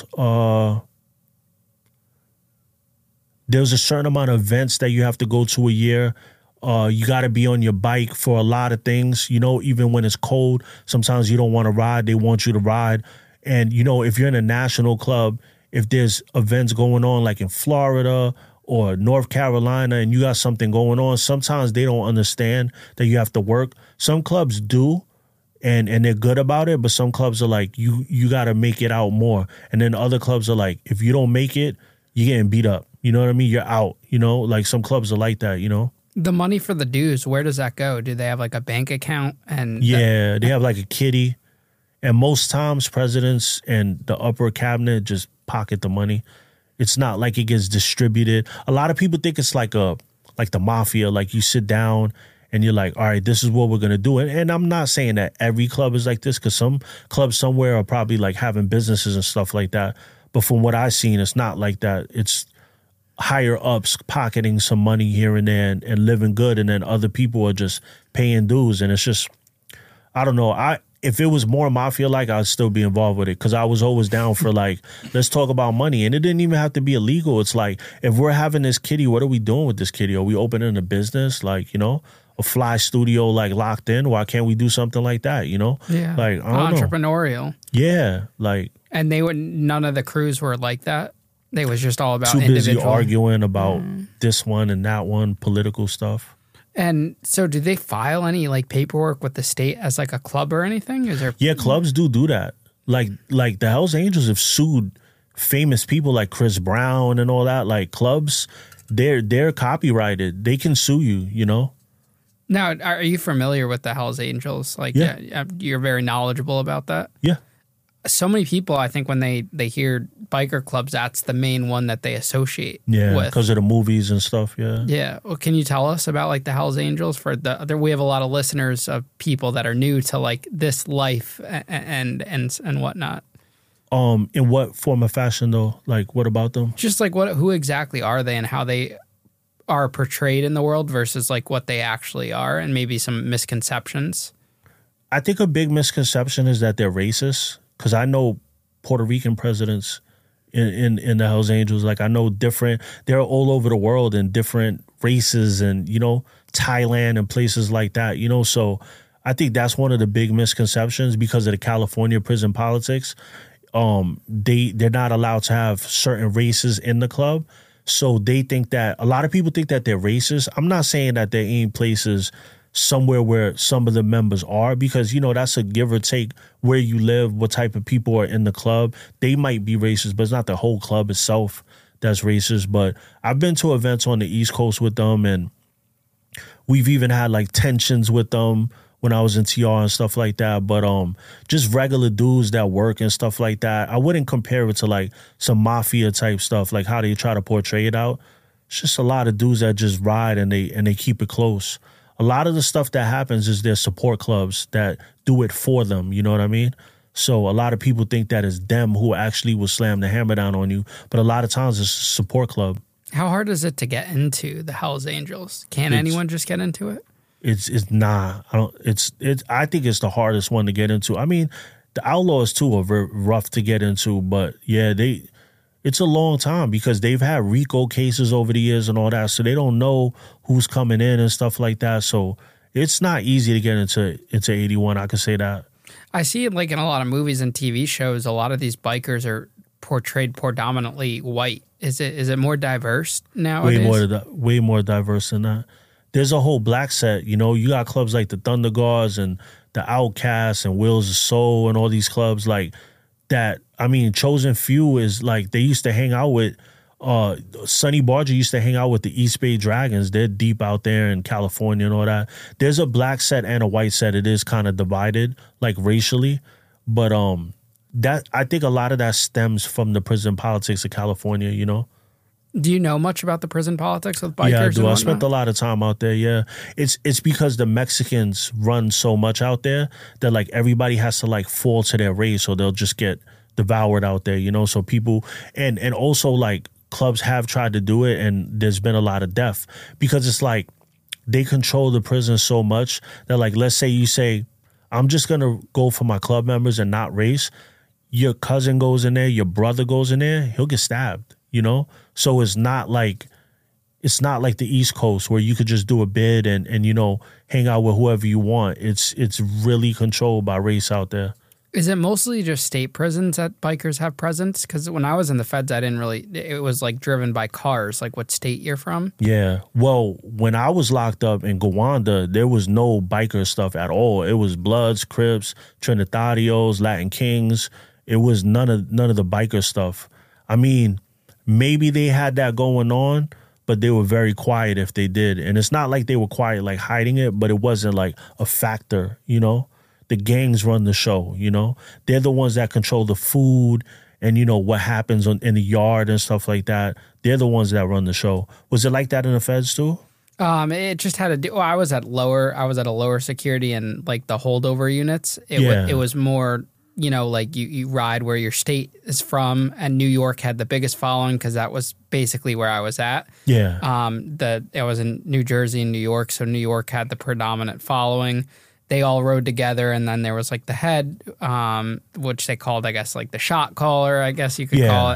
There's a certain amount of events that you have to go to a year. You got to be on your bike for a lot of things. You know, even when it's cold, sometimes you don't want to ride. They want you to ride. And, you know, if you're in a national club, if there's events going on like in Florida or North Carolina and you got something going on, sometimes they don't understand that you have to work. Some clubs do. And they're good about it, but some clubs are like, you got to make it out more. And then other clubs are like, if you don't make it, you're getting beat up. You know what I mean? You're out, you know? Like some clubs are like that, you know? The money for the dues, where does that go? Do they have like a bank account? Yeah, they have like a kitty. And most times presidents and the upper cabinet just pocket the money. It's not like it gets distributed. A lot of people think it's like the mafia, like you sit down and you're like, all right, this is what we're going to do. And I'm not saying that every club is like this, because some clubs somewhere are probably like having businesses and stuff like that. But from what I've seen, it's not like that. It's higher ups pocketing some money here and there and living good. And then other people are just paying dues. And it's just, I don't know. If it was more mafia-like, I'd still be involved with it, because I was always down for, like, let's talk about money. And it didn't even have to be illegal. It's like, if we're having this kitty, what are we doing with this kitty? Are we opening a business? Like, you know, a fly studio like locked in. Why can't we do something like that? You know, Yeah, like I don't know. entrepreneurial. Yeah, like And none of the crews were like that. They was just all about too busy individual. arguing about this one and that one, political stuff. And so, do they file any like paperwork with the state as like a club or anything? Is there? Yeah, clubs do that. Like the Hells Angels have sued famous people like Chris Brown and all that. Like clubs, they're copyrighted. They can sue you. You know. Now, are you familiar with the Hells Angels? Like, Yeah. You're very knowledgeable about that. Yeah. So many people, I think, when they hear biker clubs, that's the main one that they associate Yeah, with. because of the movies and stuff. Yeah. Yeah. Well, can you tell us about like the Hells Angels? We have a lot of listeners of people that are new to like this life and whatnot. In what form of fashion though? Like, what about them? Just like who exactly are they and how they are portrayed in the world versus like what they actually are, and maybe some misconceptions. I think a big misconception is that they're racist. Because I know Puerto Rican presidents in the Hells Angels. Like I know they're all over the world in different races and, you know, Thailand and places like that, you know. So I think that's one of the big misconceptions because of the California prison politics. They're not allowed to have certain races in the club. So they think that a lot of people think that they're racist. I'm not saying that there ain't places somewhere where some of the members are, because, you know, that's a give or take where you live, what type of people are in the club. They might be racist, but it's not the whole club itself that's racist. But I've been to events on the East Coast with them, and we've even had like tensions with them when I was in TR and stuff like that. But just regular dudes that work and stuff like that. I wouldn't compare it to like some mafia type stuff, like how they try to portray it out. It's just a lot of dudes that just ride and they keep it close. A lot of the stuff that happens is their support clubs that do it for them. You know what I mean? So a lot of people think that it's them who actually will slam the hammer down on you. But a lot of times it's a support club. How hard is it to get into the Hells Angels? Can anyone just get into it? It's not. I think it's the hardest one to get into. I mean, the Outlaws too are very rough to get into, but yeah, it's a long time because they've had RICO cases over the years and all that, so they don't know who's coming in and stuff like that. So it's not easy to get into 81. I could say that. I see it like in a lot of movies and TV shows. A lot of these bikers are portrayed predominantly white. Is it more diverse nowadays? Way more diverse than that. There's a whole black set. You know, you got clubs like the Thunder Guards and the Outcasts and Wheels of Soul and all these clubs like that. I mean, Chosen Few is like, they used to hang out with, Sonny Barger used to hang out with the East Bay Dragons. They're deep out there in California and all that. There's a black set and a white set. It is kind of divided, like racially. But that I think a lot of that stems from the prison politics of California, you know? Do you know much about the prison politics with bikers? Yeah, I do. I spent a lot of time out there, yeah. It's because the Mexicans run so much out there that like everybody has to like fall to their race or they'll just get devoured out there, you know? So people, and also like clubs have tried to do it and there's been a lot of death because it's like they control the prison so much that like, let's say you say, I'm just going to go for my club members and not race. Your cousin goes in there, your brother goes in there, he'll get stabbed, you know? So it's not like the East Coast where you could just do a bid and you know, hang out with whoever you want. It's really controlled by race out there. Is it mostly just state prisons that bikers have presence? Because when I was in the feds, it was like driven by cars, like what state you're from. Yeah. Well, when I was locked up in Gowanda, there was no biker stuff at all. It was Bloods, Crips, Trinitarios, Latin Kings. It was none of the biker stuff. I mean, maybe they had that going on, but they were very quiet if they did. And it's not like they were quiet, like hiding it, but it wasn't like a factor, you know? The gangs run the show, you know? They're the ones that control the food and, you know, what happens in the yard and stuff like that. They're the ones that run the show. Was it like that in the feds too? It just had to do. Well, I was at a lower security and like the holdover units. It was more, you know, like you ride where your state is from, and New York had the biggest following because that was basically where I was at. Yeah. I was in New Jersey and New York, so New York had the predominant following. They all rode together, and then there was like the head, which they called, I guess, like the shot caller, I guess you could call it.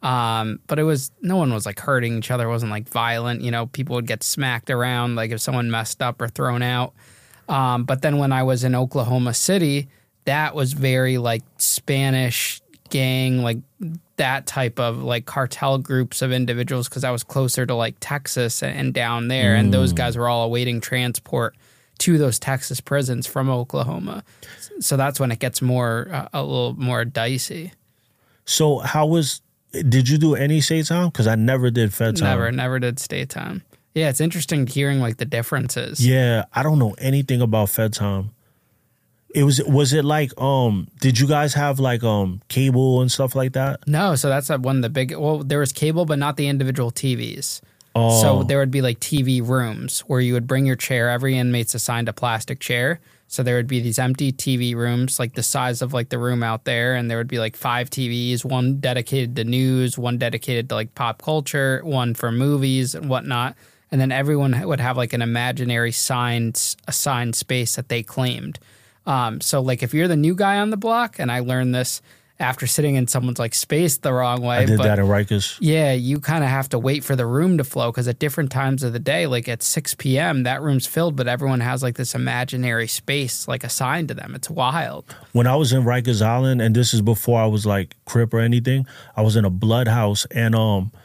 But no one was like hurting each other. It wasn't like violent. You know, people would get smacked around like if someone messed up or thrown out. But then when I was in Oklahoma City, that was very like Spanish gang, like that type of like cartel groups of individuals, because I was closer to like Texas and down there. And those guys were all awaiting transport to those Texas prisons from Oklahoma. So that's when it gets a little more dicey. So did you do any state time? Because I never did Fed time. Never did state time. Yeah, it's interesting hearing like the differences. Yeah, I don't know anything about Fed time. Was it like did you guys have like cable and stuff like that? No, so that's one of the big. Well, there was cable, but not the individual TVs. Oh. So there would be like TV rooms where you would bring your chair. Every inmate's assigned a plastic chair. So there would be these empty TV rooms, like the size of like the room out there, and there would be like 5 TVs, one dedicated to news, one dedicated to like pop culture, one for movies and whatnot. And then everyone would have like an imaginary assigned space that they claimed. So like if you're the new guy on the block, and I learned this after sitting in someone's like space the wrong way. I did that in Rikers. Yeah, you kind of have to wait for the room to flow, because at different times of the day, like at 6 p.m., that room's filled, but everyone has like this imaginary space like assigned to them. It's wild. When I was in Rikers Island, and this is before I was like Crip or anything, I was in a blood house, and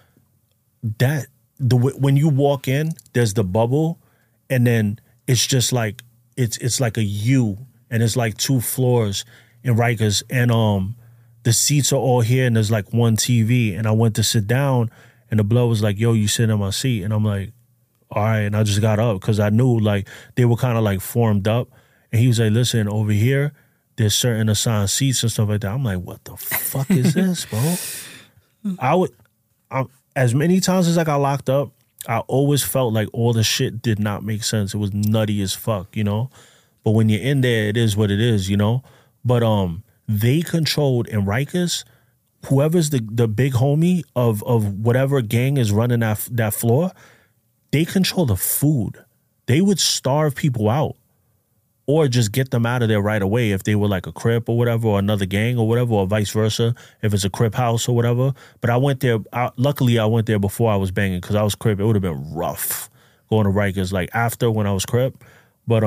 when you walk in, there's the bubble, and then it's just like it's like a U, and it's like 2 floors in Rikers, and the seats are all here, and there's like one TV, and I went to sit down, and the blood was like, yo, you sit in my seat, and I'm like, all right, and I just got up, because I knew like they were kind of like formed up, and he was like, listen, over here, there's certain assigned seats and stuff like that. I'm like, what the fuck is this, bro? As many times as I got locked up, I always felt like all the shit did not make sense. It was nutty as fuck, you know? But when you're in there, it is what it is, you know? But they controlled in Rikers, whoever's the big homie of whatever gang is running that floor, they control the food. They would starve people out or just get them out of there right away if they were like a Crip or whatever, or another gang or whatever, or vice versa, if it's a Crip house or whatever. But I went there, luckily I went there before I was banging, because I was Crip. It would have been rough going to Rikers, like after when I was Crip. But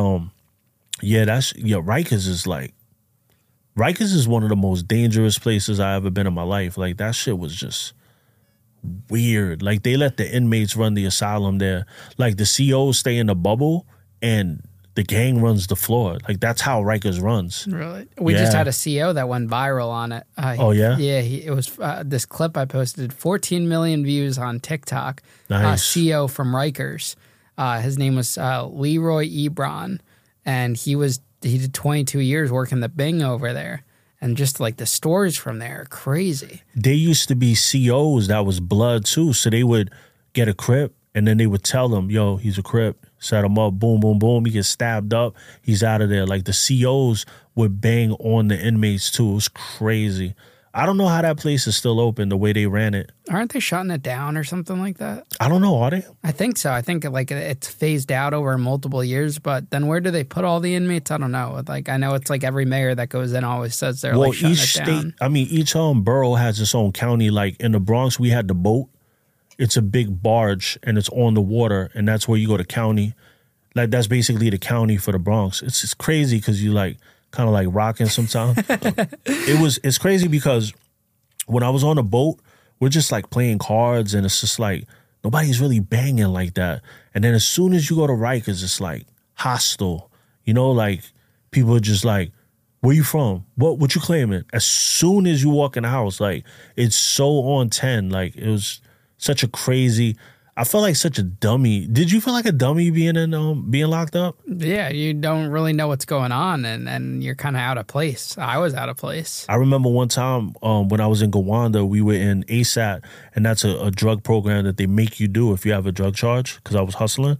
Rikers is one of the most dangerous places I ever been in my life. Like, that shit was just weird. Like, they let the inmates run the asylum there. Like, the COs stay in the bubble, and the gang runs the floor. Like, that's how Rikers runs. Really? We just had a CO that went viral on it. Oh, yeah? Yeah, it was this clip I posted, 14 million views on TikTok. Nice. CO from Rikers. His name was Leroy Ebron, and he did 22 years working the Bing over there. And just like the stories from there are crazy. There used to be COs that was blood too. So they would get a Crip, and then they would tell them, yo, he's a Crip. Set him up, boom, boom, boom. He gets stabbed up. He's out of there. Like, the COs would bang on the inmates too. It was crazy. I don't know how that place is still open, the way they ran it. Aren't they shutting it down or something like that? I don't know, are they? I think so. I think like it's phased out over multiple years, but then where do they put all the inmates? I don't know. Like, I know it's like every mayor that goes in always says they're like shutting it down. I mean, each borough has its own county. Like, in the Bronx, we had the boat. It's a big barge, and it's on the water, and that's where you go to county. Like, that's basically the county for the Bronx. It's just crazy because you like kind of like rocking sometimes. It's crazy because when I was on the boat, we're just like playing cards, and it's just like nobody's really banging like that. And then as soon as you go to Rikers, it's like hostile. You know, like people are just like, where you from? What you claiming? As soon as you walk in the house, like it's so on 10. Like, it was such a crazy. I felt like such a dummy. Did you feel like a dummy being locked up? Yeah, you don't really know what's going on, and you're kind of out of place. I was out of place. I remember one time when I was in Gowanda, we were in ASAT, and that's a drug program that they make you do if you have a drug charge, because I was hustling.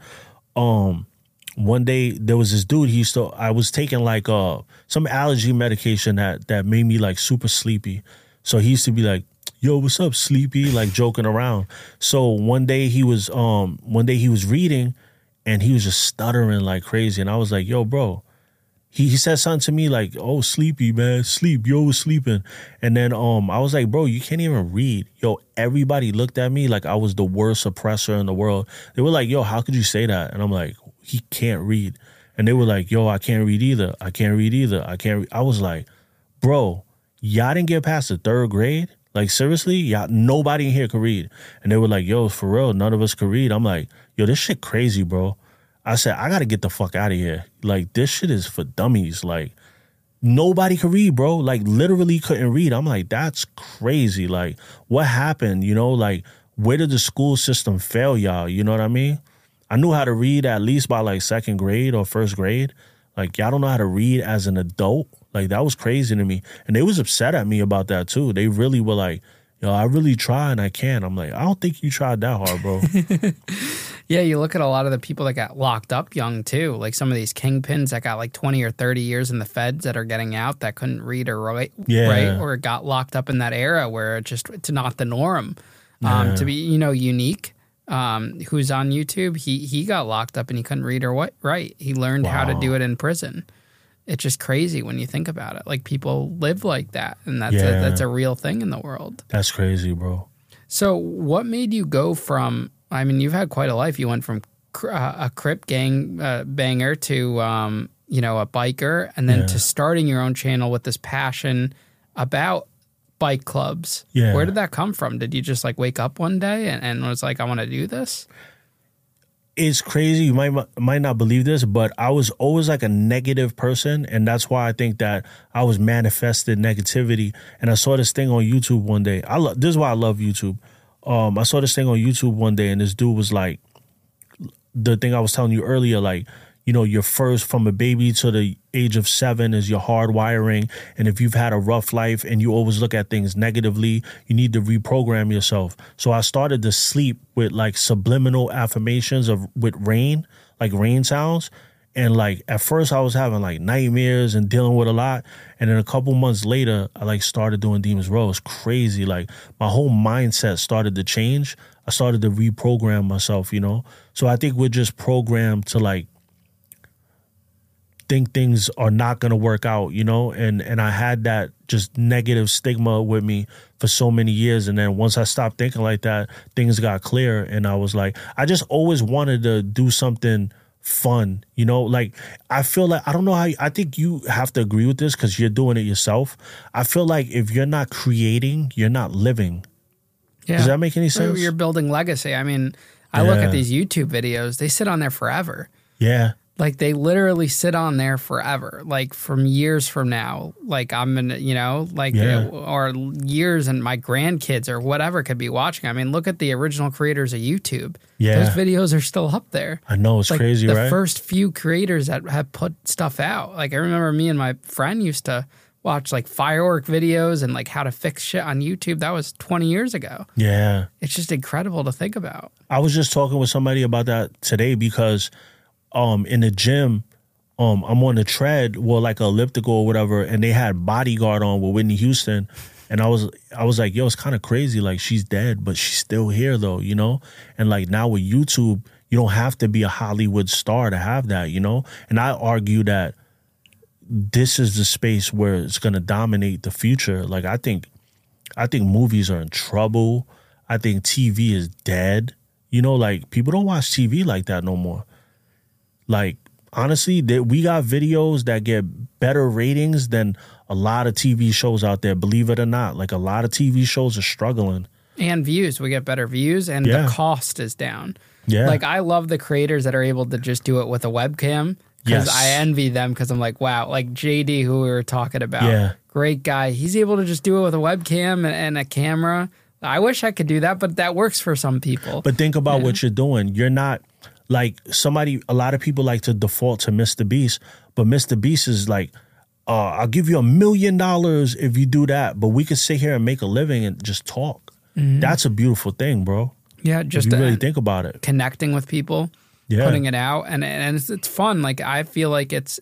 One day, there was this dude, I was taking like some allergy medication that made me like super sleepy. So he used to be like, yo, what's up, sleepy? Like, joking around. So one day he was reading, and he was just stuttering like crazy. And I was like, yo, bro, he said something to me like, "Oh, sleepy, man, sleep. You always sleeping." And then I was like, "Bro, you can't even read." Yo, everybody looked at me like I was the worst oppressor in the world. They were like, "Yo, how could you say that?" And I'm like, "He can't read." And they were like, "Yo, I can't read either. I can't read either. I can't read." I was like, "Bro, y'all didn't get past the 3rd grade? Like, seriously? Y'all, nobody in here could read." And they were like, "Yo, for real, none of us could read." I'm like, "Yo, this shit crazy, bro." I said, "I got to get the fuck out of here. Like, this shit is for dummies. Like, nobody could read, bro. Like, literally couldn't read." I'm like, that's crazy. Like, what happened? You know, like, where did the school system fail y'all? You know what I mean? I knew how to read at least by like 2nd grade or 1st grade. Like, y'all don't know how to read as an adult. Like, that was crazy to me. And they was upset at me about that too. They really were like, "Yo, I really try and I can't." I'm like, "I don't think you tried that hard, bro." Yeah, you look at a lot of the people that got locked up young too. Like some of these kingpins that got like 20 or 30 years in the feds that are getting out that couldn't read or write, right? Or got locked up in that era where it's not the norm to be, unique. Who's on YouTube, he got locked up and he couldn't read or write. He learned how to do it in prison. It's just crazy when you think about it. Like, people live like that, and that's a real thing in the world. That's crazy, bro. So what made you go from, I mean, you've had quite a life. You went from a Crip gang banger to, a biker, and then to starting your own channel with this passion about bike clubs. Yeah. Where did that come from? Did you just like wake up one day and was like, "I want to do this"? It's crazy. You might not believe this, but I was always like a negative person, and that's why I think that I was manifested negativity. And I saw this thing on YouTube one day. This is why I love YouTube. I saw this thing on YouTube one day, and this dude was like, the thing I was telling you earlier, like, your first, from a baby to the age of 7 is your hard wiring. And if you've had a rough life and you always look at things negatively, you need to reprogram yourself. So I started to sleep with like subliminal affirmations with rain, like rain sounds. And like at first I was having like nightmares and dealing with a lot. And then a couple months later, I like started doing Demons Row. It's crazy. Like my whole mindset started to change. I started to reprogram myself, So I think we're just programmed to like think things are not going to work out, and I had that just negative stigma with me for so many years. And then once I stopped thinking like that, things got clear. And I was like, I just always wanted to do something fun, like I feel like, I don't know how, I think you have to agree with this because you're doing it yourself. I feel like if you're not creating, you're not living. Yeah. Does that make any sense? You're building legacy. I mean, I look at these YouTube videos, they sit on there forever. Yeah. Like, they literally sit on there forever, like from years from now. Like, I'm going to, or years, and my grandkids or whatever could be watching. I mean, look at the original creators of YouTube. Yeah. Those videos are still up there. I know, it's like crazy, right? The first few creators that have put stuff out. Like, I remember me and my friend used to watch like firework videos and like how to fix shit on YouTube. That was 20 years ago. Yeah. It's just incredible to think about. I was just talking with somebody about that today because in the gym, I'm on the tread, like an elliptical or whatever, and they had Bodyguard on with Whitney Houston. And I was like, yo, it's kind of crazy. Like, she's dead, but she's still here though, And like now with YouTube, you don't have to be a Hollywood star to have that, And I argue that this is the space where it's going to dominate the future. Like, I think movies are in trouble. I think TV is dead. Like, people don't watch TV like that no more. Like, honestly, we got videos that get better ratings than a lot of TV shows out there, believe it or not. Like, a lot of TV shows are struggling. And views. We get better views, and the cost is down. Yeah. Like, I love the creators that are able to just do it with a webcam. Because I envy them, because I'm like, wow, like JD, who we were talking about, great guy. He's able to just do it with a webcam and a camera. I wish I could do that, but that works for some people. But think about what you're doing. You're not like a lot of people like to default to Mr. Beast, but Mr. Beast is like, I'll give you $1 million if you do that, but we could sit here and make a living and just talk. Mm-hmm. That's a beautiful thing, bro. Yeah, just if you really think about it. Connecting with people. Yeah. Putting it out, and it's fun. Like, I feel like it's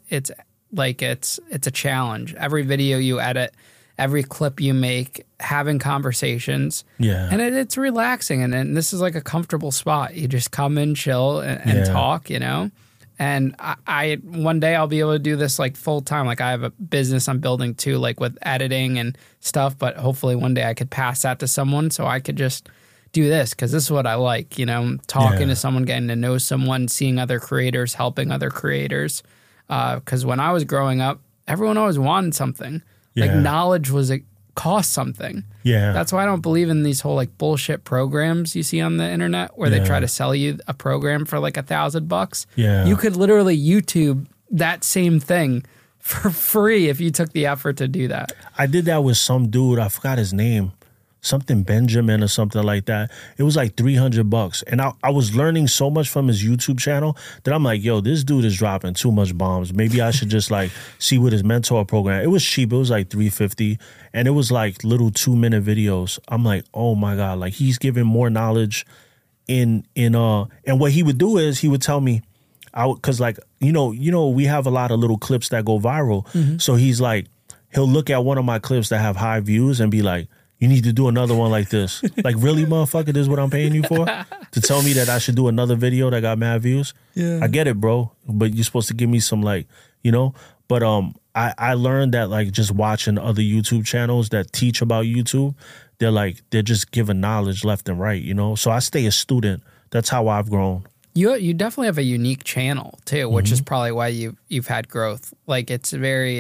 a challenge. Every video you edit, every clip you make, having conversations. Yeah. And it's relaxing, and this is like a comfortable spot. You just come in, chill, and talk, And I one day I'll be able to do this like full time. Like I have a business I'm building too, like with editing and stuff. But hopefully one day I could pass that to someone so I could just do this because this is what I like, you know, talking to someone, getting to know someone, seeing other creators, helping other creators. Because when I was growing up, everyone always wanted something. Like knowledge was cost something. Yeah. That's why I don't believe in these whole like bullshit programs you see on the internet where they try to sell you a program for like $1,000. Yeah. You could literally YouTube that same thing for free if you took the effort to do that. I did that with some dude. I forgot his name. Something Benjamin or something like that. It was like $300. And I was learning so much from his YouTube channel that I'm like, yo, this dude is dropping too much bombs. Maybe I should just like see what his mentor program. It was cheap. It was like $350. And it was like little 2-minute videos. I'm like, oh my God, like he's giving more knowledge and what he would do is he would tell me, cause like, you know, we have a lot of little clips that go viral. Mm-hmm. So he's like, he'll look at one of my clips that have high views and be like, you need to do another one like this. Like, really, motherfucker, this is what I'm paying you for? To tell me that I should do another video that got mad views? Yeah. I get it, bro. But you're supposed to give me some, like, you know? But I learned that, like, just watching other YouTube channels that teach about YouTube, they're just giving knowledge left and right, you know? So I stay a student. That's how I've grown. You definitely have a unique channel too, which is probably why you've had growth. Like it's a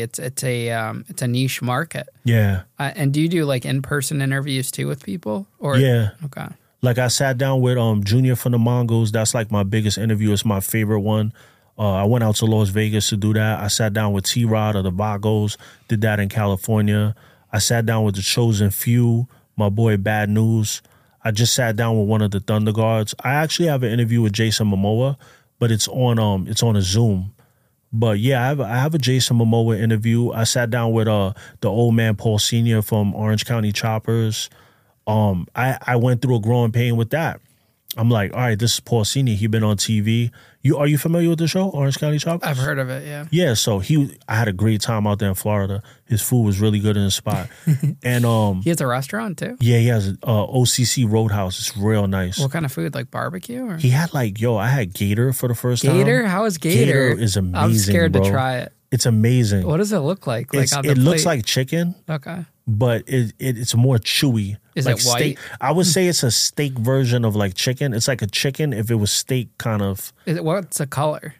niche market. Yeah. And do you do like in-person interviews too with people? Or yeah. Okay. Like I sat down with Junior from the Mongols. That's like my biggest interview. It's my favorite one. I went out to Las Vegas to do that. I sat down with T-Rod of the Vagos. Did that in California. I sat down with the Chosen Few. My boy Bad News. I just sat down with one of the Thunder Guards. I actually have an interview with Jason Momoa, but it's on a Zoom. But yeah, I have a Jason Momoa interview. I sat down with the old man Paul Sr. from Orange County Choppers. I went through a growing pain with that. I'm like, all right, this is Paul Sr. He been on TV. Are you familiar with the show, Orange County Choppers? I've heard of it, yeah. Yeah, so I had a great time out there in Florida. His food was really good in the spot. And he has a restaurant too? Yeah, he has OCC Roadhouse. It's real nice. What kind of food? Like barbecue? Or? He had I had gator for the first time. Gator? How is gator? Gator is amazing, I'm scared bro. to try it. It's amazing. What does it look like? It looks like chicken. Okay. But it's more chewy. Is like it white? Steak. I would say it's a steak version of like chicken. It's like a chicken if it was steak kind of. What's the color?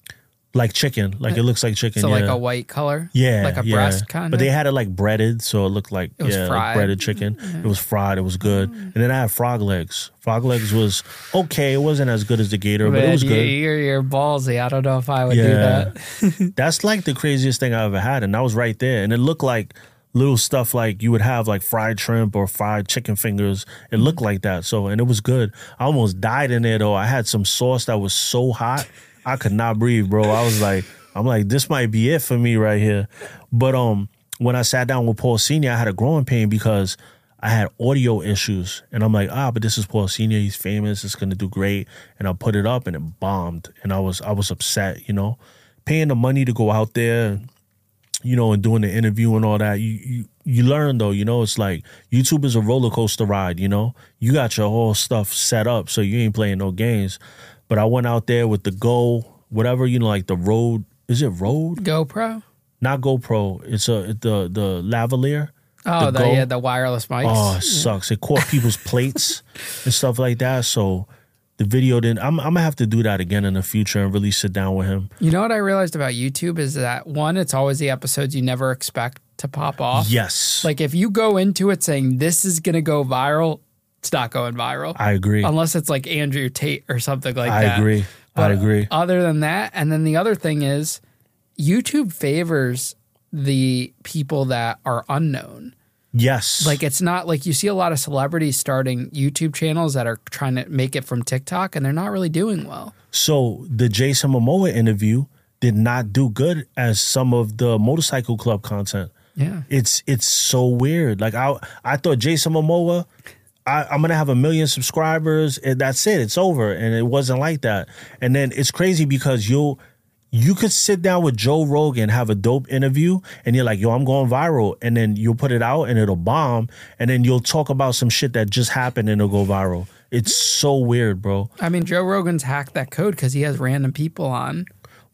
Like chicken. Like it looks like chicken. So yeah. like a white color? Yeah. Like a breast kind of? But they had it like breaded, so it looked like, it was fried. like breaded chicken. Yeah. It was fried. It was good. And then I had frog legs. Frog legs was okay. It wasn't as good as the gator, but it was good. You're ballsy. I don't know if I would do that. That's like the craziest thing I ever had. And I was right there. And it looked like little stuff like you would have like fried shrimp or fried chicken fingers. It looked like that. And it was good. I almost died in there though. I had some sauce that was so hot. I could not breathe, bro. I'm like, this might be it for me right here. But when I sat down with Paul Sr., I had a growing pain because I had audio issues. And I'm like, but this is Paul Sr. He's famous. It's going to do great. And I put it up and it bombed. And I was upset, you know. Paying the money to go out there, you know, and doing the interview and all that. You learn, though, you know. It's like YouTube is a roller coaster ride, you know. You got your whole stuff set up, so you ain't playing no games. But I went out there with the whatever, you know, like the Rode. Is it Rode? GoPro? Not GoPro. It's the lavalier. Oh, the wireless mics. Oh, it sucks. It caught people's plates and stuff like that. So the video didn't. I'm gonna have to do that again in the future and really sit down with him. You know what I realized about YouTube is that one, it's always the episodes you never expect to pop off. Yes. Like if you go into it saying this is gonna go viral, it's not going viral. I agree. Unless it's like Andrew Tate or something like that. I agree. But I agree. Other than that, and then the other thing is YouTube favors the people that are unknown. Yes. Like it's not like you see a lot of celebrities starting YouTube channels that are trying to make it from TikTok and they're not really doing well. So the Jason Momoa interview did not do good as some of the Motorcycle Club content. Yeah. It's so weird. Like I thought Jason Momoa, I'm going to have 1 million subscribers and that's it. It's over. And it wasn't like that. And then it's crazy because you could sit down with Joe Rogan, have a dope interview, and you're like, yo, I'm going viral. And then you'll put it out and it'll bomb. And then you'll talk about some shit that just happened and it'll go viral. It's so weird, bro. I mean, Joe Rogan's hacked that code because he has random people on.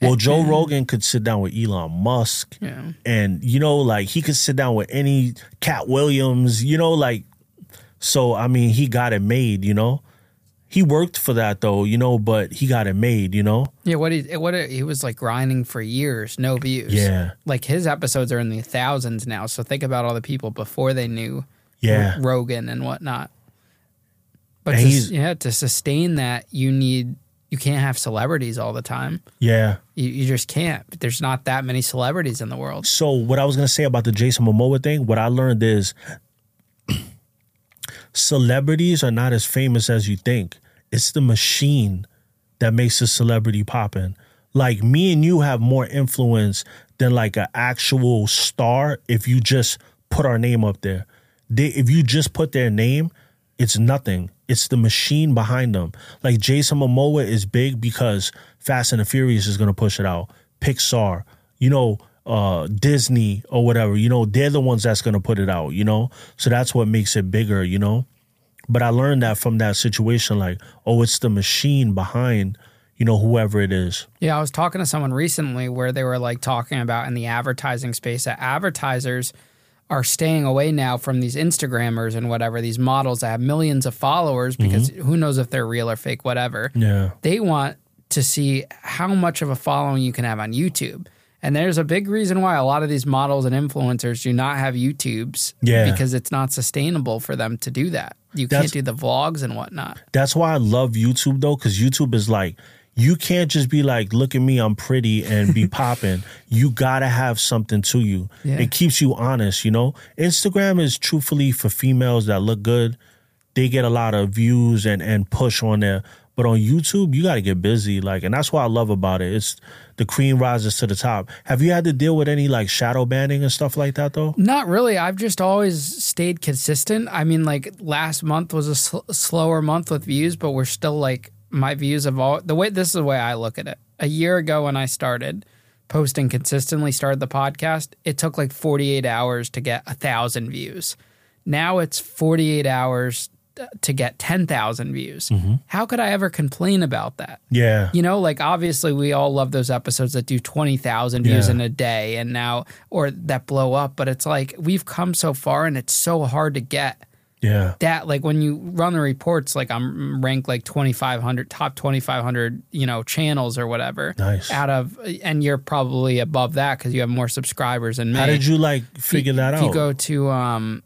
Well, Joe Rogan could sit down with Elon Musk. Yeah. And, you know, like he could sit down with any Cat Williams, you know, like, so, I mean, he got it made, you know. He worked for that though, you know, but he got it made, you know. Yeah, he was like grinding for years, no views. Yeah. Like his episodes are in the thousands now. So think about all the people before they knew Rogan and whatnot. But to sustain that, you can't have celebrities all the time. Yeah. You just can't. There's not that many celebrities in the world. So what I was going to say about the Jason Momoa thing, what I learned is celebrities are not as famous as you think. It's the machine that makes a celebrity poppin'. Like me and you have more influence than like an actual star if you just put our name up there. If you just put their name, it's nothing. It's the machine behind them. Like Jason Momoa is big because Fast and the Furious is going to push it out. Pixar, you know, Disney or whatever, you know, they're the ones that's going to put it out, you know? So that's what makes it bigger, you know? But I learned that from that situation, like, oh, it's the machine behind, you know, whoever it is. Yeah, I was talking to someone recently where they were like talking about in the advertising space that advertisers are staying away now from these Instagrammers and whatever, these models that have millions of followers because who knows if they're real or fake, whatever. Yeah. They want to see how much of a following you can have on YouTube. And there's a big reason why a lot of these models and influencers do not have YouTubes because it's not sustainable for them to do that. You can't do the vlogs and whatnot. That's why I love YouTube, though, because YouTube is like, you can't just be like, look at me, I'm pretty, and be popping. You got to have something to you. Yeah. It keeps you honest, you know? Instagram is truthfully for females that look good. They get a lot of views and push on there. But on YouTube, you got to get busy. Like, and that's what I love about it. It's the cream rises to the top. Have you had to deal with any like shadow banning and stuff like that, though? Not really. I've just always stayed consistent. I mean, like last month was a slower month with views, but we're still like, my views have all this is the way I look at it. A year ago when I started posting consistently, started the podcast, it took like 48 hours to get 1,000 views. Now it's 48 hours to get 10,000 views. How could I ever complain about that? Yeah. You know, like obviously we all love those episodes that do 20,000 views in a day and now, or that blow up, but it's like we've come so far and it's so hard to get. Yeah. That, like, when you run the reports, like, I'm ranked like 2,500, top 2,500, you know, channels or whatever. Nice. Out of, and you're probably above that because you have more subscribers than me. How did you, like, figure that out? If you go to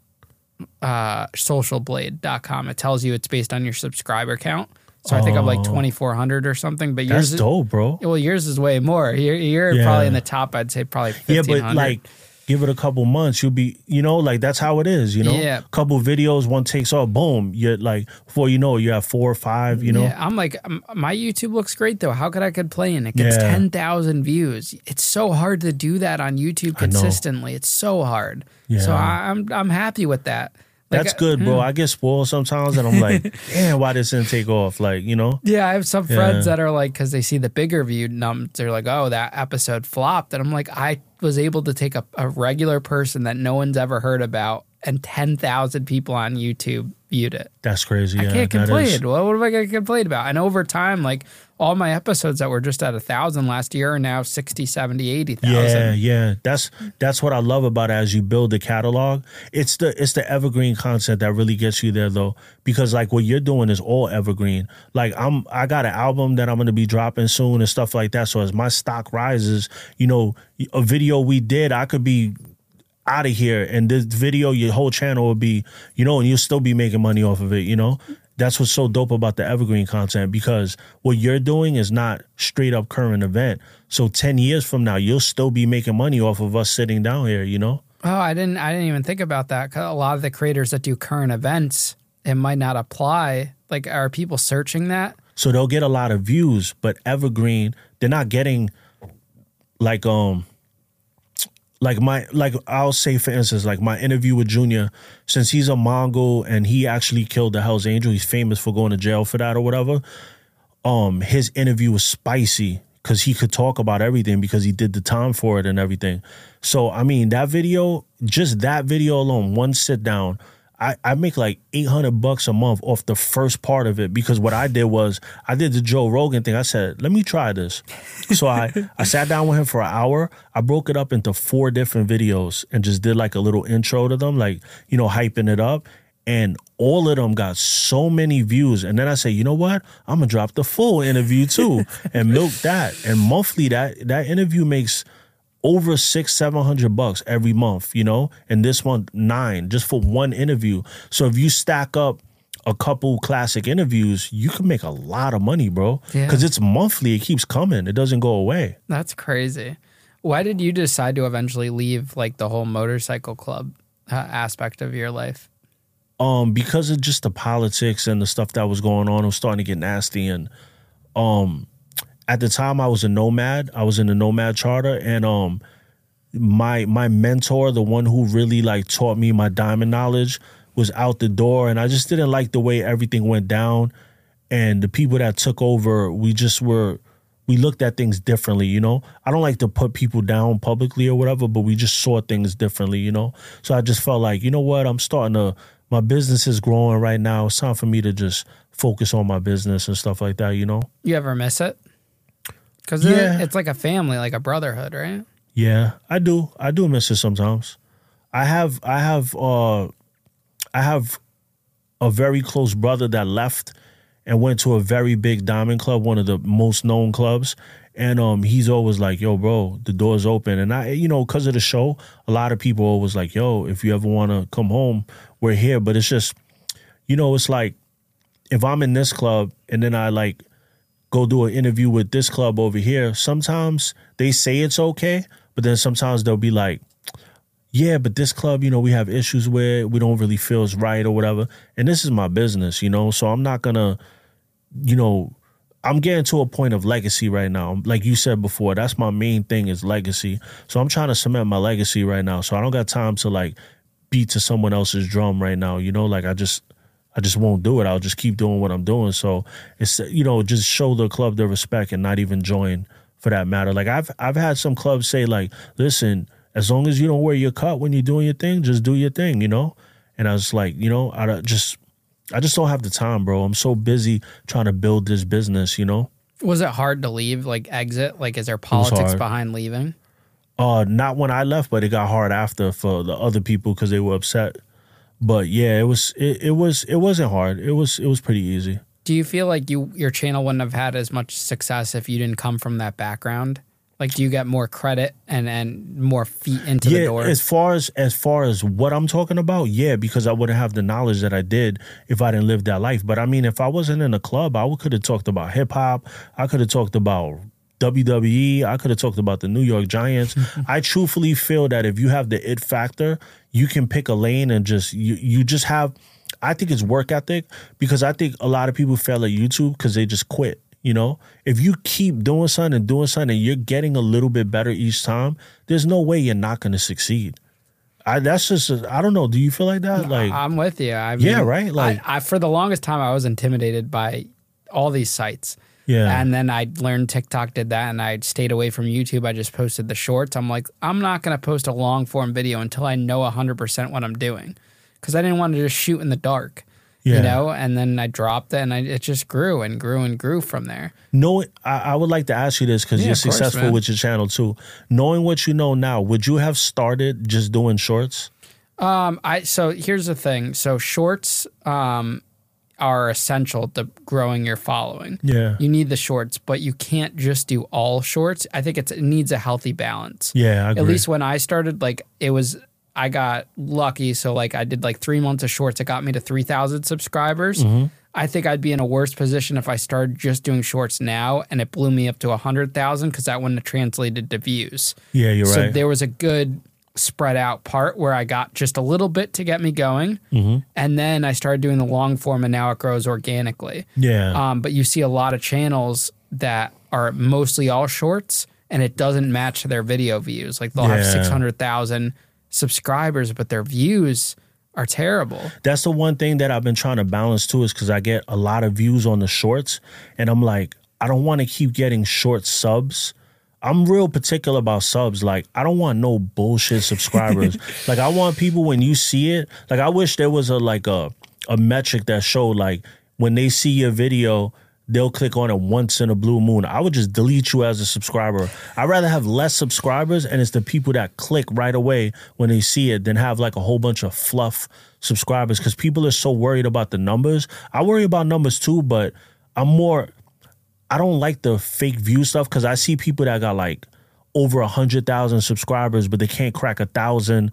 socialblade.com, it tells you it's based on your subscriber count. So I think I'm like 2,400 or something. But yours that's dope, bro. Well, yours is way more. You're probably in the top, I'd say probably 1,500. Yeah, but, like, give it a couple months, you'll be, you know, like that's how it is, you know? Yeah. Couple videos, one takes off, boom. You're like, before you know it, you have 4 or 5, you know? Yeah, I'm like, my YouTube looks great though. How could I complain? It gets 10,000 views. It's so hard to do that on YouTube consistently. It's so hard. Yeah. So I'm happy with that. Like, that's good, bro. I get spoiled sometimes and I'm like, damn, why this didn't take off? Like, you know? Yeah, I have some friends that are like, because they see the bigger view numbers, they're like, oh, that episode flopped. And I'm like, I was able to take a regular person that no one's ever heard about and 10,000 people on YouTube viewed it. That's crazy. I can't complain. Well, what am I going to complain about? And over time, like all my episodes that were just at 1,000 last year are now 60, 70, 80,000. Yeah. That's what I love about it as you build the catalog. It's the evergreen content that really gets you there though, because like what you're doing is all evergreen. Like I got an album that I'm going to be dropping soon and stuff like that. So as my stock rises, you know, a video we did, I could be out of here and this video, your whole channel will be, you know, and you'll still be making money off of it, you know? That's what's so dope about the evergreen content, because what you're doing is not straight up current event. So 10 years from now, you'll still be making money off of us sitting down here, you know? Oh, I didn't even think about that. 'Cause a lot of the creators that do current events, it might not apply. Like, are people searching that? So they'll get a lot of views, but evergreen, they're not getting like I'll say, for instance, like my interview with Junior, since he's a Mongol and he actually killed the Hell's Angel, he's famous for going to jail for that or whatever. His interview was spicy because he could talk about everything because he did the time for it and everything. So, I mean, that video, just that video alone, one sit down, I make like $800 a month off the first part of it, because what I did was I did the Joe Rogan thing. I said, let me try this. So I sat down with him for an hour. I broke it up into 4 different videos and just did like a little intro to them, like, you know, hyping it up. And all of them got so many views. And then I say, you know what? I'm going to drop the full interview too and milk that. And monthly, that interview makes over $600-700 every month, you know? And this month, $9, just for one interview. So if you stack up a couple classic interviews, you can make a lot of money, bro. Because it's monthly. It keeps coming. It doesn't go away. That's crazy. Why did you decide to eventually leave like the whole motorcycle club aspect of your life? Because of just the politics and the stuff that was going on, it was starting to get nasty. And at the time, I was a nomad. I was in the Nomad Charter, and my mentor, the one who really like taught me my diamond knowledge, was out the door, and I just didn't like the way everything went down. And the people that took over, we looked at things differently, you know? I don't like to put people down publicly or whatever, but we just saw things differently, you know? So I just felt like, you know what, my business is growing right now. It's time for me to just focus on my business and stuff like that, you know? You ever miss it? Because it's like a family, like a brotherhood, right? Yeah, I do. I do miss it sometimes. I have a very close brother that left and went to a very big diamond club, one of the most known clubs. And he's always like, yo, bro, the door's open. And I, you know, because of the show, a lot of people always like, yo, if you ever want to come home, we're here. But it's just, you know, it's like if I'm in this club and then I like go do an interview with this club over here, sometimes they say it's okay, but then sometimes they'll be like, yeah, but this club, you know, we have issues with, we don't really feel it's right or whatever. And this is my business, you know, so I'm not going to, you know, I'm getting to a point of legacy right now. Like you said before, that's my main thing is legacy. So I'm trying to cement my legacy right now. So I don't got time to like beat to someone else's drum right now, you know, like I just won't do it. I'll just keep doing what I'm doing. So it's, you know, just show the club the respect and not even join for that matter. Like I've had some clubs say like, listen, as long as you don't wear your cut when you're doing your thing, just do your thing, you know? And I was like, you know, I just don't have the time, bro. I'm so busy trying to build this business, you know? Was it hard to leave, like exit? Like, is there politics behind leaving? Not when I left, but it got hard after for the other people because they were upset. But yeah, it wasn't hard. It was pretty easy. Do you feel like your channel wouldn't have had as much success if you didn't come from that background? Like, do you get more credit and more feet into the door? As far as what I'm talking about, yeah, because I wouldn't have the knowledge that I did if I didn't live that life. But I mean, if I wasn't in a club, I could have talked about hip hop. I could have talked about WWE. I could have talked about the New York Giants. I truthfully feel that if you have the it factor, you can pick a lane and just you just have. I think it's work ethic, because I think a lot of people fail at YouTube because they just quit. You know, if you keep doing something and you're getting a little bit better each time, there's no way you're not going to succeed. I don't know. Do you feel like that? Like, I'm with you. I mean, yeah, right. Like, I for the longest time, I was intimidated by all these sites. Yeah. And then I learned TikTok did that, and I stayed away from YouTube. I just posted the shorts. I'm like, I'm not going to post a long form video until I know 100% what I'm doing, because I didn't want to just shoot in the dark. Yeah. You know, and then I dropped it, and it just grew and grew and grew from there. I would like to ask you this, because you're successful with your channel too. Knowing what you know now, would you have started just doing shorts? So here's the thing. So shorts are essential to growing your following. Yeah. You need the shorts, but you can't just do all shorts. I think it needs a healthy balance. Yeah, I agree. At least when I started, like, I got lucky. So like I did like 3 months of shorts. It got me to 3,000 subscribers. Mm-hmm. I think I'd be in a worse position if I started just doing shorts now and it blew me up to 100,000, because that wouldn't have translated to views. Yeah, you're right. So there was a good spread out part where I got just a little bit to get me going. Mm-hmm. And then I started doing the long form, and now it grows organically. Yeah. But you see a lot of channels that are mostly all shorts, and it doesn't match their video views. Like they'll have 600,000 subscribers, but their views are terrible. That's the one thing that I've been trying to balance too, is because I get a lot of views on the shorts, and I'm like, I don't want to keep getting short subs. I'm real particular about subs. Like, I don't want no bullshit subscribers. Like, I want people, when you see it, like, I wish there was a metric that showed, like, when they see your video, they'll click on it once in a blue moon. I would just delete you as a subscriber. I'd rather have less subscribers, and it's the people that click right away when they see it than have like a whole bunch of fluff subscribers, because people are so worried about the numbers. I worry about numbers too, but I don't like the fake view stuff, because I see people that got like over 100,000 subscribers, but they can't crack 1,000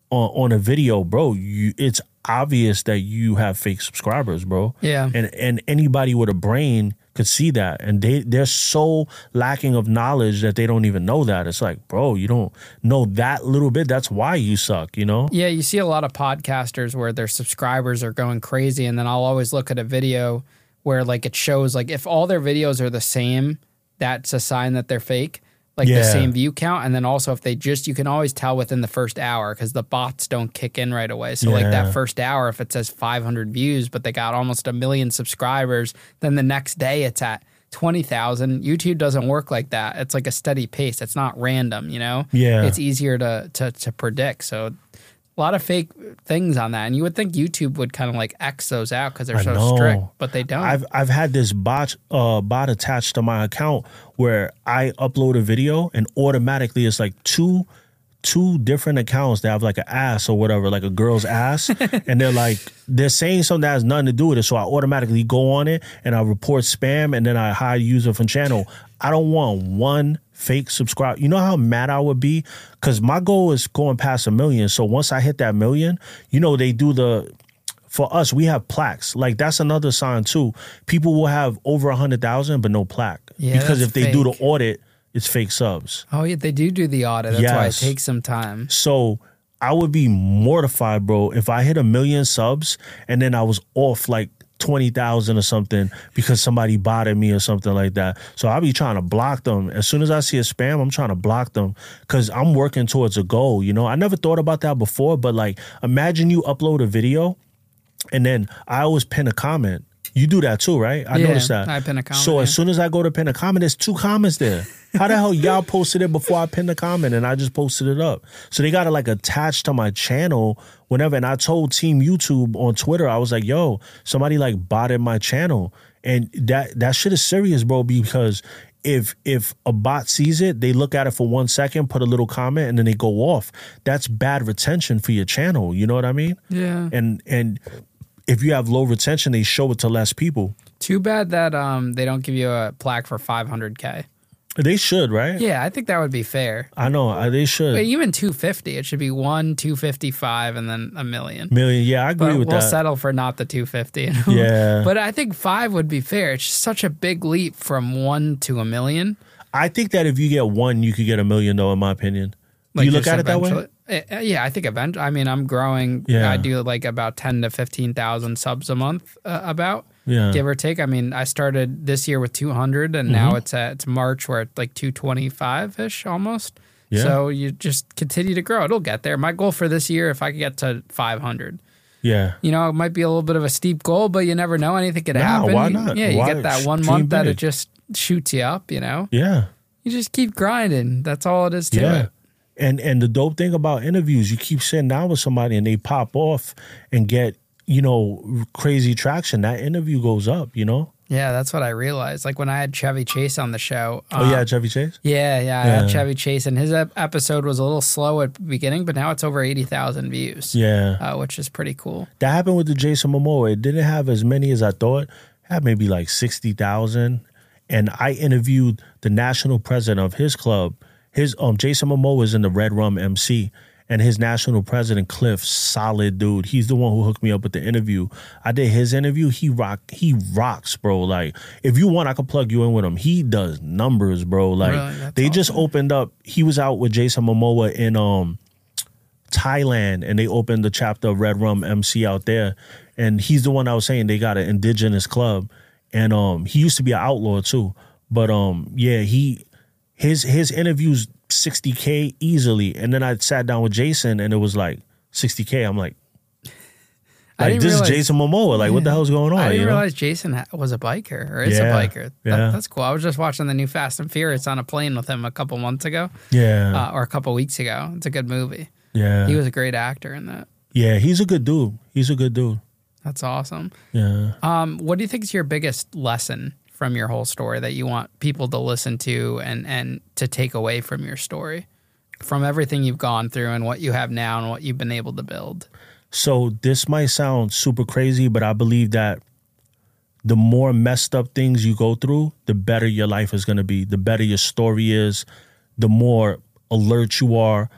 on a video, bro. It's obvious that you have fake subscribers, bro. Yeah. And anybody with a brain could see that. And they're so lacking of knowledge that they don't even know that. It's like, bro, you don't know that little bit. That's why you suck, you know? Yeah, you see a lot of podcasters where their subscribers are going crazy, and then I'll always look at a video where like it shows like if all their videos are the same, that's a sign that they're fake. Like the same view count. And then also if you can always tell within the first hour, because the bots don't kick in right away. So like that first hour, if it says 500 views, but they got almost 1 million subscribers, then the next day it's at 20,000. YouTube doesn't work like that. It's like a steady pace. It's not random, you know? Yeah. It's easier to predict. So a lot of fake things on that. And you would think YouTube would kind of like X those out because they're so strict, but they don't. I've had this bot attached to my account where I upload a video and automatically it's like two different accounts that have like an ass or whatever, like a girl's ass. And they're saying something that has nothing to do with it. So I automatically go on it and I report spam, and then I hide user from channel. I don't want one fake subscribe. You know how mad I would be? Because my goal is going past 1 million. So once I hit that 1 million, you know, they do for us, we have plaques. Like, that's another sign too. People will have over 100,000 but no plaque. Yeah, because if they fake. do the audit, it's fake subs. Oh yeah, they do the audit. That's why it takes some time. So I would be mortified, bro, if I hit 1 million subs and then I was off like 20,000 or something because somebody botted me or something like that. So I'll be trying to block them. As soon as I see a spam, I'm trying to block them because I'm working towards a goal, you know? I never thought about that before, but like, imagine you upload a video and then I always pin a comment. You do that too, right? I noticed that. I pin a comment. So as soon as I go to pin a comment, there's 2 comments there. How the hell y'all posted it before I pinned the comment and I just posted it up? So they got to like attach to my channel whenever. And I told Team YouTube on Twitter, I was like, yo, somebody like botted my channel. And that shit is serious, bro, because if a bot sees it, they look at it for 1 second, put a little comment, and then they go off. That's bad retention for your channel. You know what I mean? Yeah. And if you have low retention, they show it to less people. Too bad that they don't give you a plaque for 500K. They should, right? Yeah, I think that would be fair. I know, they should. But even 250, it should be 255, and then 1 million. Yeah, I agree with that. We'll settle for not the 250. Yeah. But I think 5 would be fair. It's just such a big leap from 1 to 1 million. I think that if you get 1, you could get 1 million, though, in my opinion. Do you look at it that way? Yeah, I think eventually. I mean, I'm growing. Yeah. I do like about 10 to 15,000 subs a month, Yeah. give or take. I mean, I started this year with 200, and now it's March, where it's like 225-ish almost. Yeah. So you just continue to grow. It'll get there. My goal for this year, if I could get to 500. Yeah. You know, it might be a little bit of a steep goal, but you never know. Anything could happen. Why not? Yeah, you Why? get that 1 Dream month that big. it just shoots you up, you know? Yeah. You just keep grinding. That's all it is to it. And the dope thing about interviews, you keep sitting down with somebody and they pop off and get, you know, crazy traction. That interview goes up, you know? Yeah, that's what I realized. Like when I had Chevy Chase on the show. Chevy Chase? Yeah, I had Chevy Chase, and his episode was a little slow at the beginning, but now it's over 80,000 views. Yeah. Which is pretty cool. That happened with the Jason Momoa. It didn't have as many as I thought. It had maybe like 60,000. And I interviewed the national president of his club. Jason Momoa is in the Red Rum MC, and his national president, Cliff, solid dude. He's the one who hooked me up with the interview. I did his interview. He rocks, bro. Like, if you want, I could plug you in with him. He does numbers, bro. Like, really? They just opened up. He was out with Jason Momoa in Thailand, and they opened the chapter of Red Rum MC out there. And he's the one I was saying they got an indigenous club, and he used to be an outlaw too. But his interviews 60K easily, and then I sat down with Jason and it was like 60K. I'm like, Like, this is Jason Momoa. Like, what the hell's going on? I didn't realize Jason was a biker or is a biker. That's cool. I was just watching the new Fast and Furious on a plane with him a couple months ago. Yeah. Or a couple weeks ago. It's a good movie. Yeah. He was a great actor in that. Yeah, he's a good dude. That's awesome. Yeah. What do you think is your biggest lesson from your whole story that you want people to listen to and to take away from your story? From everything you've gone through and what you have now and what you've been able to build? So this might sound super crazy, but I believe that the more messed up things you go through, the better your life is going to be. The better your story is, the more alert you are.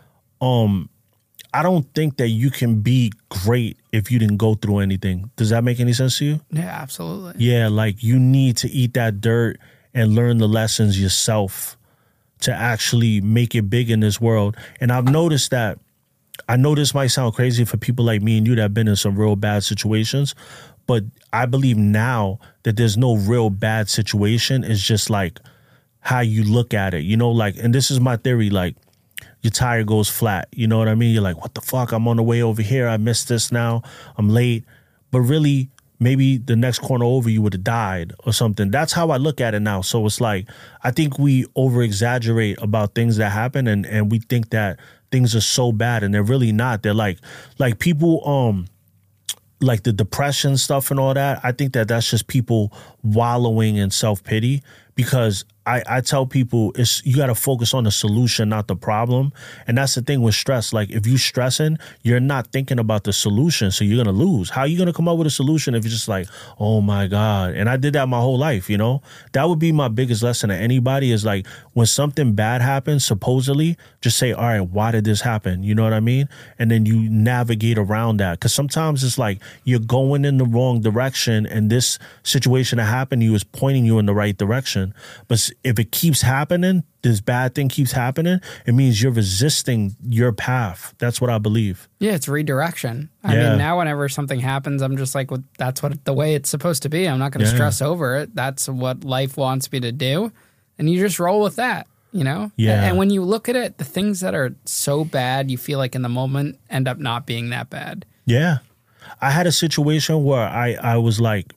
I don't think that you can be great if you didn't go through anything. Does that make any sense to you? Yeah, absolutely. Yeah, like you need to eat that dirt and learn the lessons yourself to actually make it big in this world. And I've noticed that, I know this might sound crazy for people like me and you that have been in some real bad situations, but I believe now that there's no real bad situation. It's just like how you look at it, you know, like, and this is my theory, like your tire goes flat, you know what I mean? You're like, what the fuck? I'm on the way over here. I missed this now. I'm late. But really, maybe the next corner over you would have died or something. That's how I look at it now. So it's like, I think we over-exaggerate about things that happen and we think that things are so bad and they're really not. They're like people, like the depression stuff and all that. I think that that's just people wallowing in self-pity, because I tell people you got to focus on the solution, not the problem. And that's the thing with stress. Like if you're stressing, you're not thinking about the solution. So you're going to lose. How are you going to come up with a solution if you're just like, oh my God. And I did that my whole life, you know, that would be my biggest lesson to anybody is like when something bad happens, supposedly just say, all right, why did this happen? You know what I mean? And then you navigate around that. Cause sometimes it's like you're going in the wrong direction and this situation that happened to you is pointing you in the right direction. But if it keeps happening, this bad thing keeps happening, it means you're resisting your path. That's what I believe. Yeah, it's redirection. I mean, now whenever something happens, I'm just like, well, that's the way it's supposed to be. I'm not going to stress over it. That's what life wants me to do. And you just roll with that, you know? Yeah. And when you look at it, the things that are so bad, you feel like in the moment end up not being that bad. Yeah. I had a situation where I was like,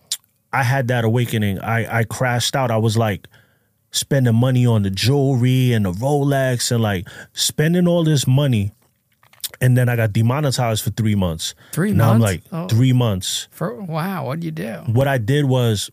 I had that awakening. I crashed out. I was like spending money on the jewelry and the Rolex and like spending all this money. And then I got demonetized for 3 months. 3 months? Now I'm like, 3 months. Wow, what'd you do? What I did was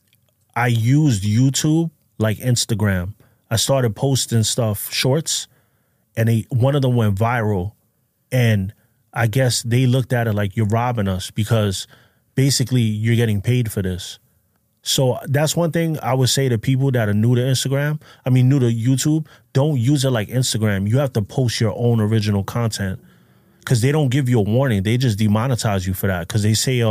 I used YouTube like Instagram. I started posting stuff, shorts, and one of them went viral. And I guess they looked at it like, you're robbing us because basically you're getting paid for this. So that's one thing I would say to people that are new to new to YouTube. Don't use it like Instagram. You have to post your own original content because they don't give you a warning. They just demonetize you for that because they say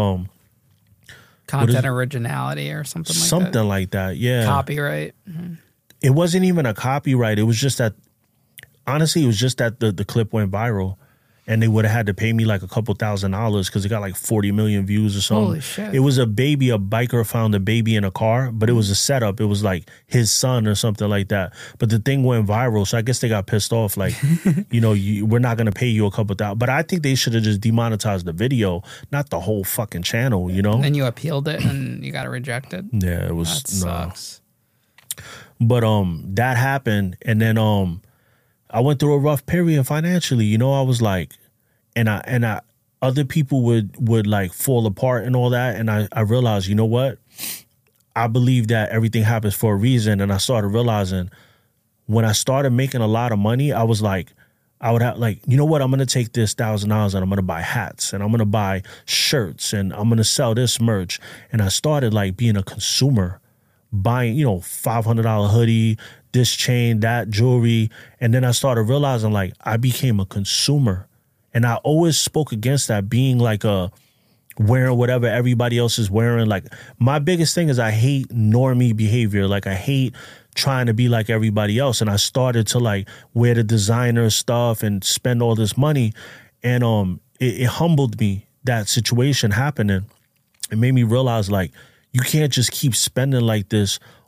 content originality or something like that. Something like that, yeah. Copyright. Mm-hmm. It wasn't even a copyright. It was just that, honestly, it was just that the clip went viral. And they would have had to pay me like a couple $1,000s because it got like 40 million views or something. Holy shit. It was a biker found a baby in a car, but it was a setup. It was like his son or something like that. But the thing went viral, so I guess they got pissed off. Like, we're not going to pay you a couple $1,000. But I think they should have just demonetized the video, not the whole fucking channel, you know? And then you appealed it and you got it rejected? Yeah, it was... That sucks. But that happened, and then... I went through a rough period financially. You know, I was like, and I other people would like fall apart and all that. And I realized, you know what? I believe that everything happens for a reason. And I started realizing when I started making a lot of money, I was like, I would have like, you know what? I'm going to take this $1,000 and I'm going to buy hats and I'm going to buy shirts and I'm going to sell this merch. And I started like being a consumer, buying, $500 hoodie, this chain, that jewelry. And then I started realizing like I became a consumer. And I always spoke against that, being like wearing whatever everybody else is wearing. Like my biggest thing is I hate normie behavior. Like I hate trying to be like everybody else. And I started to like wear the designer stuff and spend all this money. And it humbled me, that situation happening. It made me realize like you can't just keep spending like this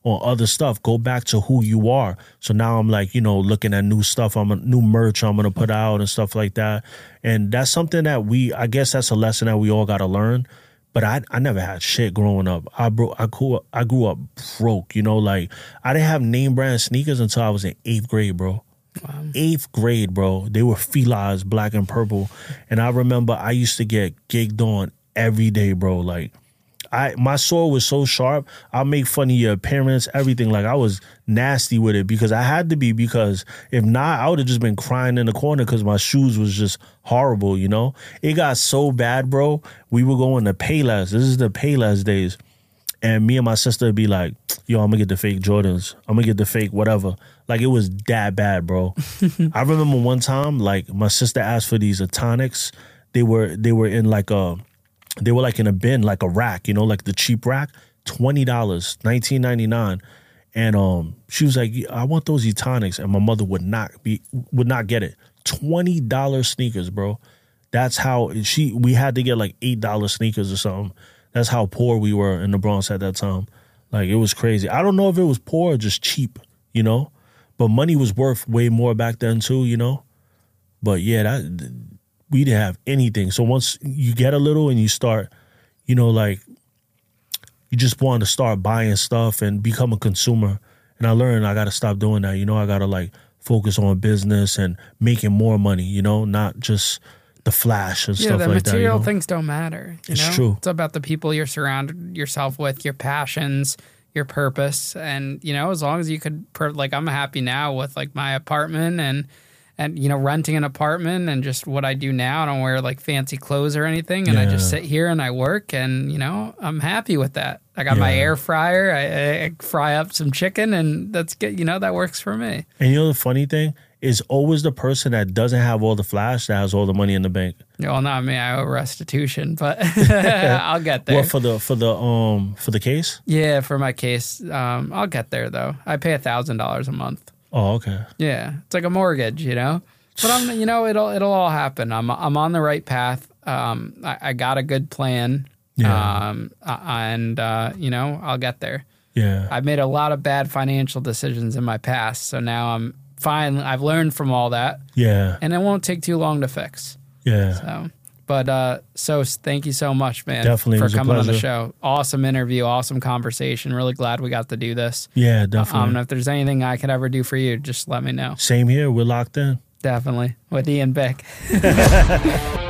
on other stuff. Go back to who you are. So now I'm like, looking at new stuff. New merch I'm going to put out and stuff like that. And that's something that I guess that's a lesson that we all got to learn. But I never had shit growing up. I grew up broke, like I didn't have name brand sneakers until I was in 8th grade, bro. Wow. 8th grade, bro. They were Fila's, black and purple. And I remember I used to get gigged on every day, bro. Like my sword was so sharp, I'll make fun of your appearance, everything. Like I was nasty with it because I had to be, because if not, I would have just been crying in the corner because my shoes was just horrible, It got so bad, bro. We were going to Payless. This is the Payless days. And me and my sister would be like, yo, I'm going to get the fake Jordans. I'm going to get the fake whatever. Like, it was that bad, bro. I remember one time, like, my sister asked for these Atonics. They were in like they were like in a bin, like a rack, like the cheap rack, $20, $19.99. And she was like, I want those Etonics. And my mother would not get it. $20 sneakers, bro. That's how we had to get like $8 sneakers or something. That's how poor we were in the Bronx at that time. Like, it was crazy. I don't know if it was poor or just cheap, but money was worth way more back then too, But yeah, we didn't have anything. So once you get a little and you start, like, you just want to start buying stuff and become a consumer. And I learned I got to stop doing that. I got to like focus on business and making more money, not just the flash and stuff like that. Yeah, the material things don't matter. It's true. It's about the people you're surrounded yourself with, your passions, your purpose. And, as long as you could, like, I'm happy now with like my apartment and renting an apartment and just what I do now. I don't wear like fancy clothes or anything. And I just sit here and I work and, I'm happy with that. I got my air fryer. I fry up some chicken and that's good. That works for me. And the funny thing is always the person that doesn't have all the flash that has all the money in the bank. Well, not me. I owe restitution, but I'll get there. What, for the case? Yeah, for my case. I'll get there though. I pay $1,000 a month. Oh, okay. Yeah, it's like a mortgage, But I'm, it'll all happen. I'm on the right path. I got a good plan. Yeah. And I'll get there. Yeah. I've made a lot of bad financial decisions in my past, so now I'm fine. I've learned from all that. Yeah. And it won't take too long to fix. Yeah. So, but thank you so much, man. Definitely, for coming on the show. Awesome interview, awesome conversation. Really glad we got to do this. Yeah, definitely. And if there's anything I could ever do for you, just let me know. Same here. We're locked in. Definitely. With Ian Bick.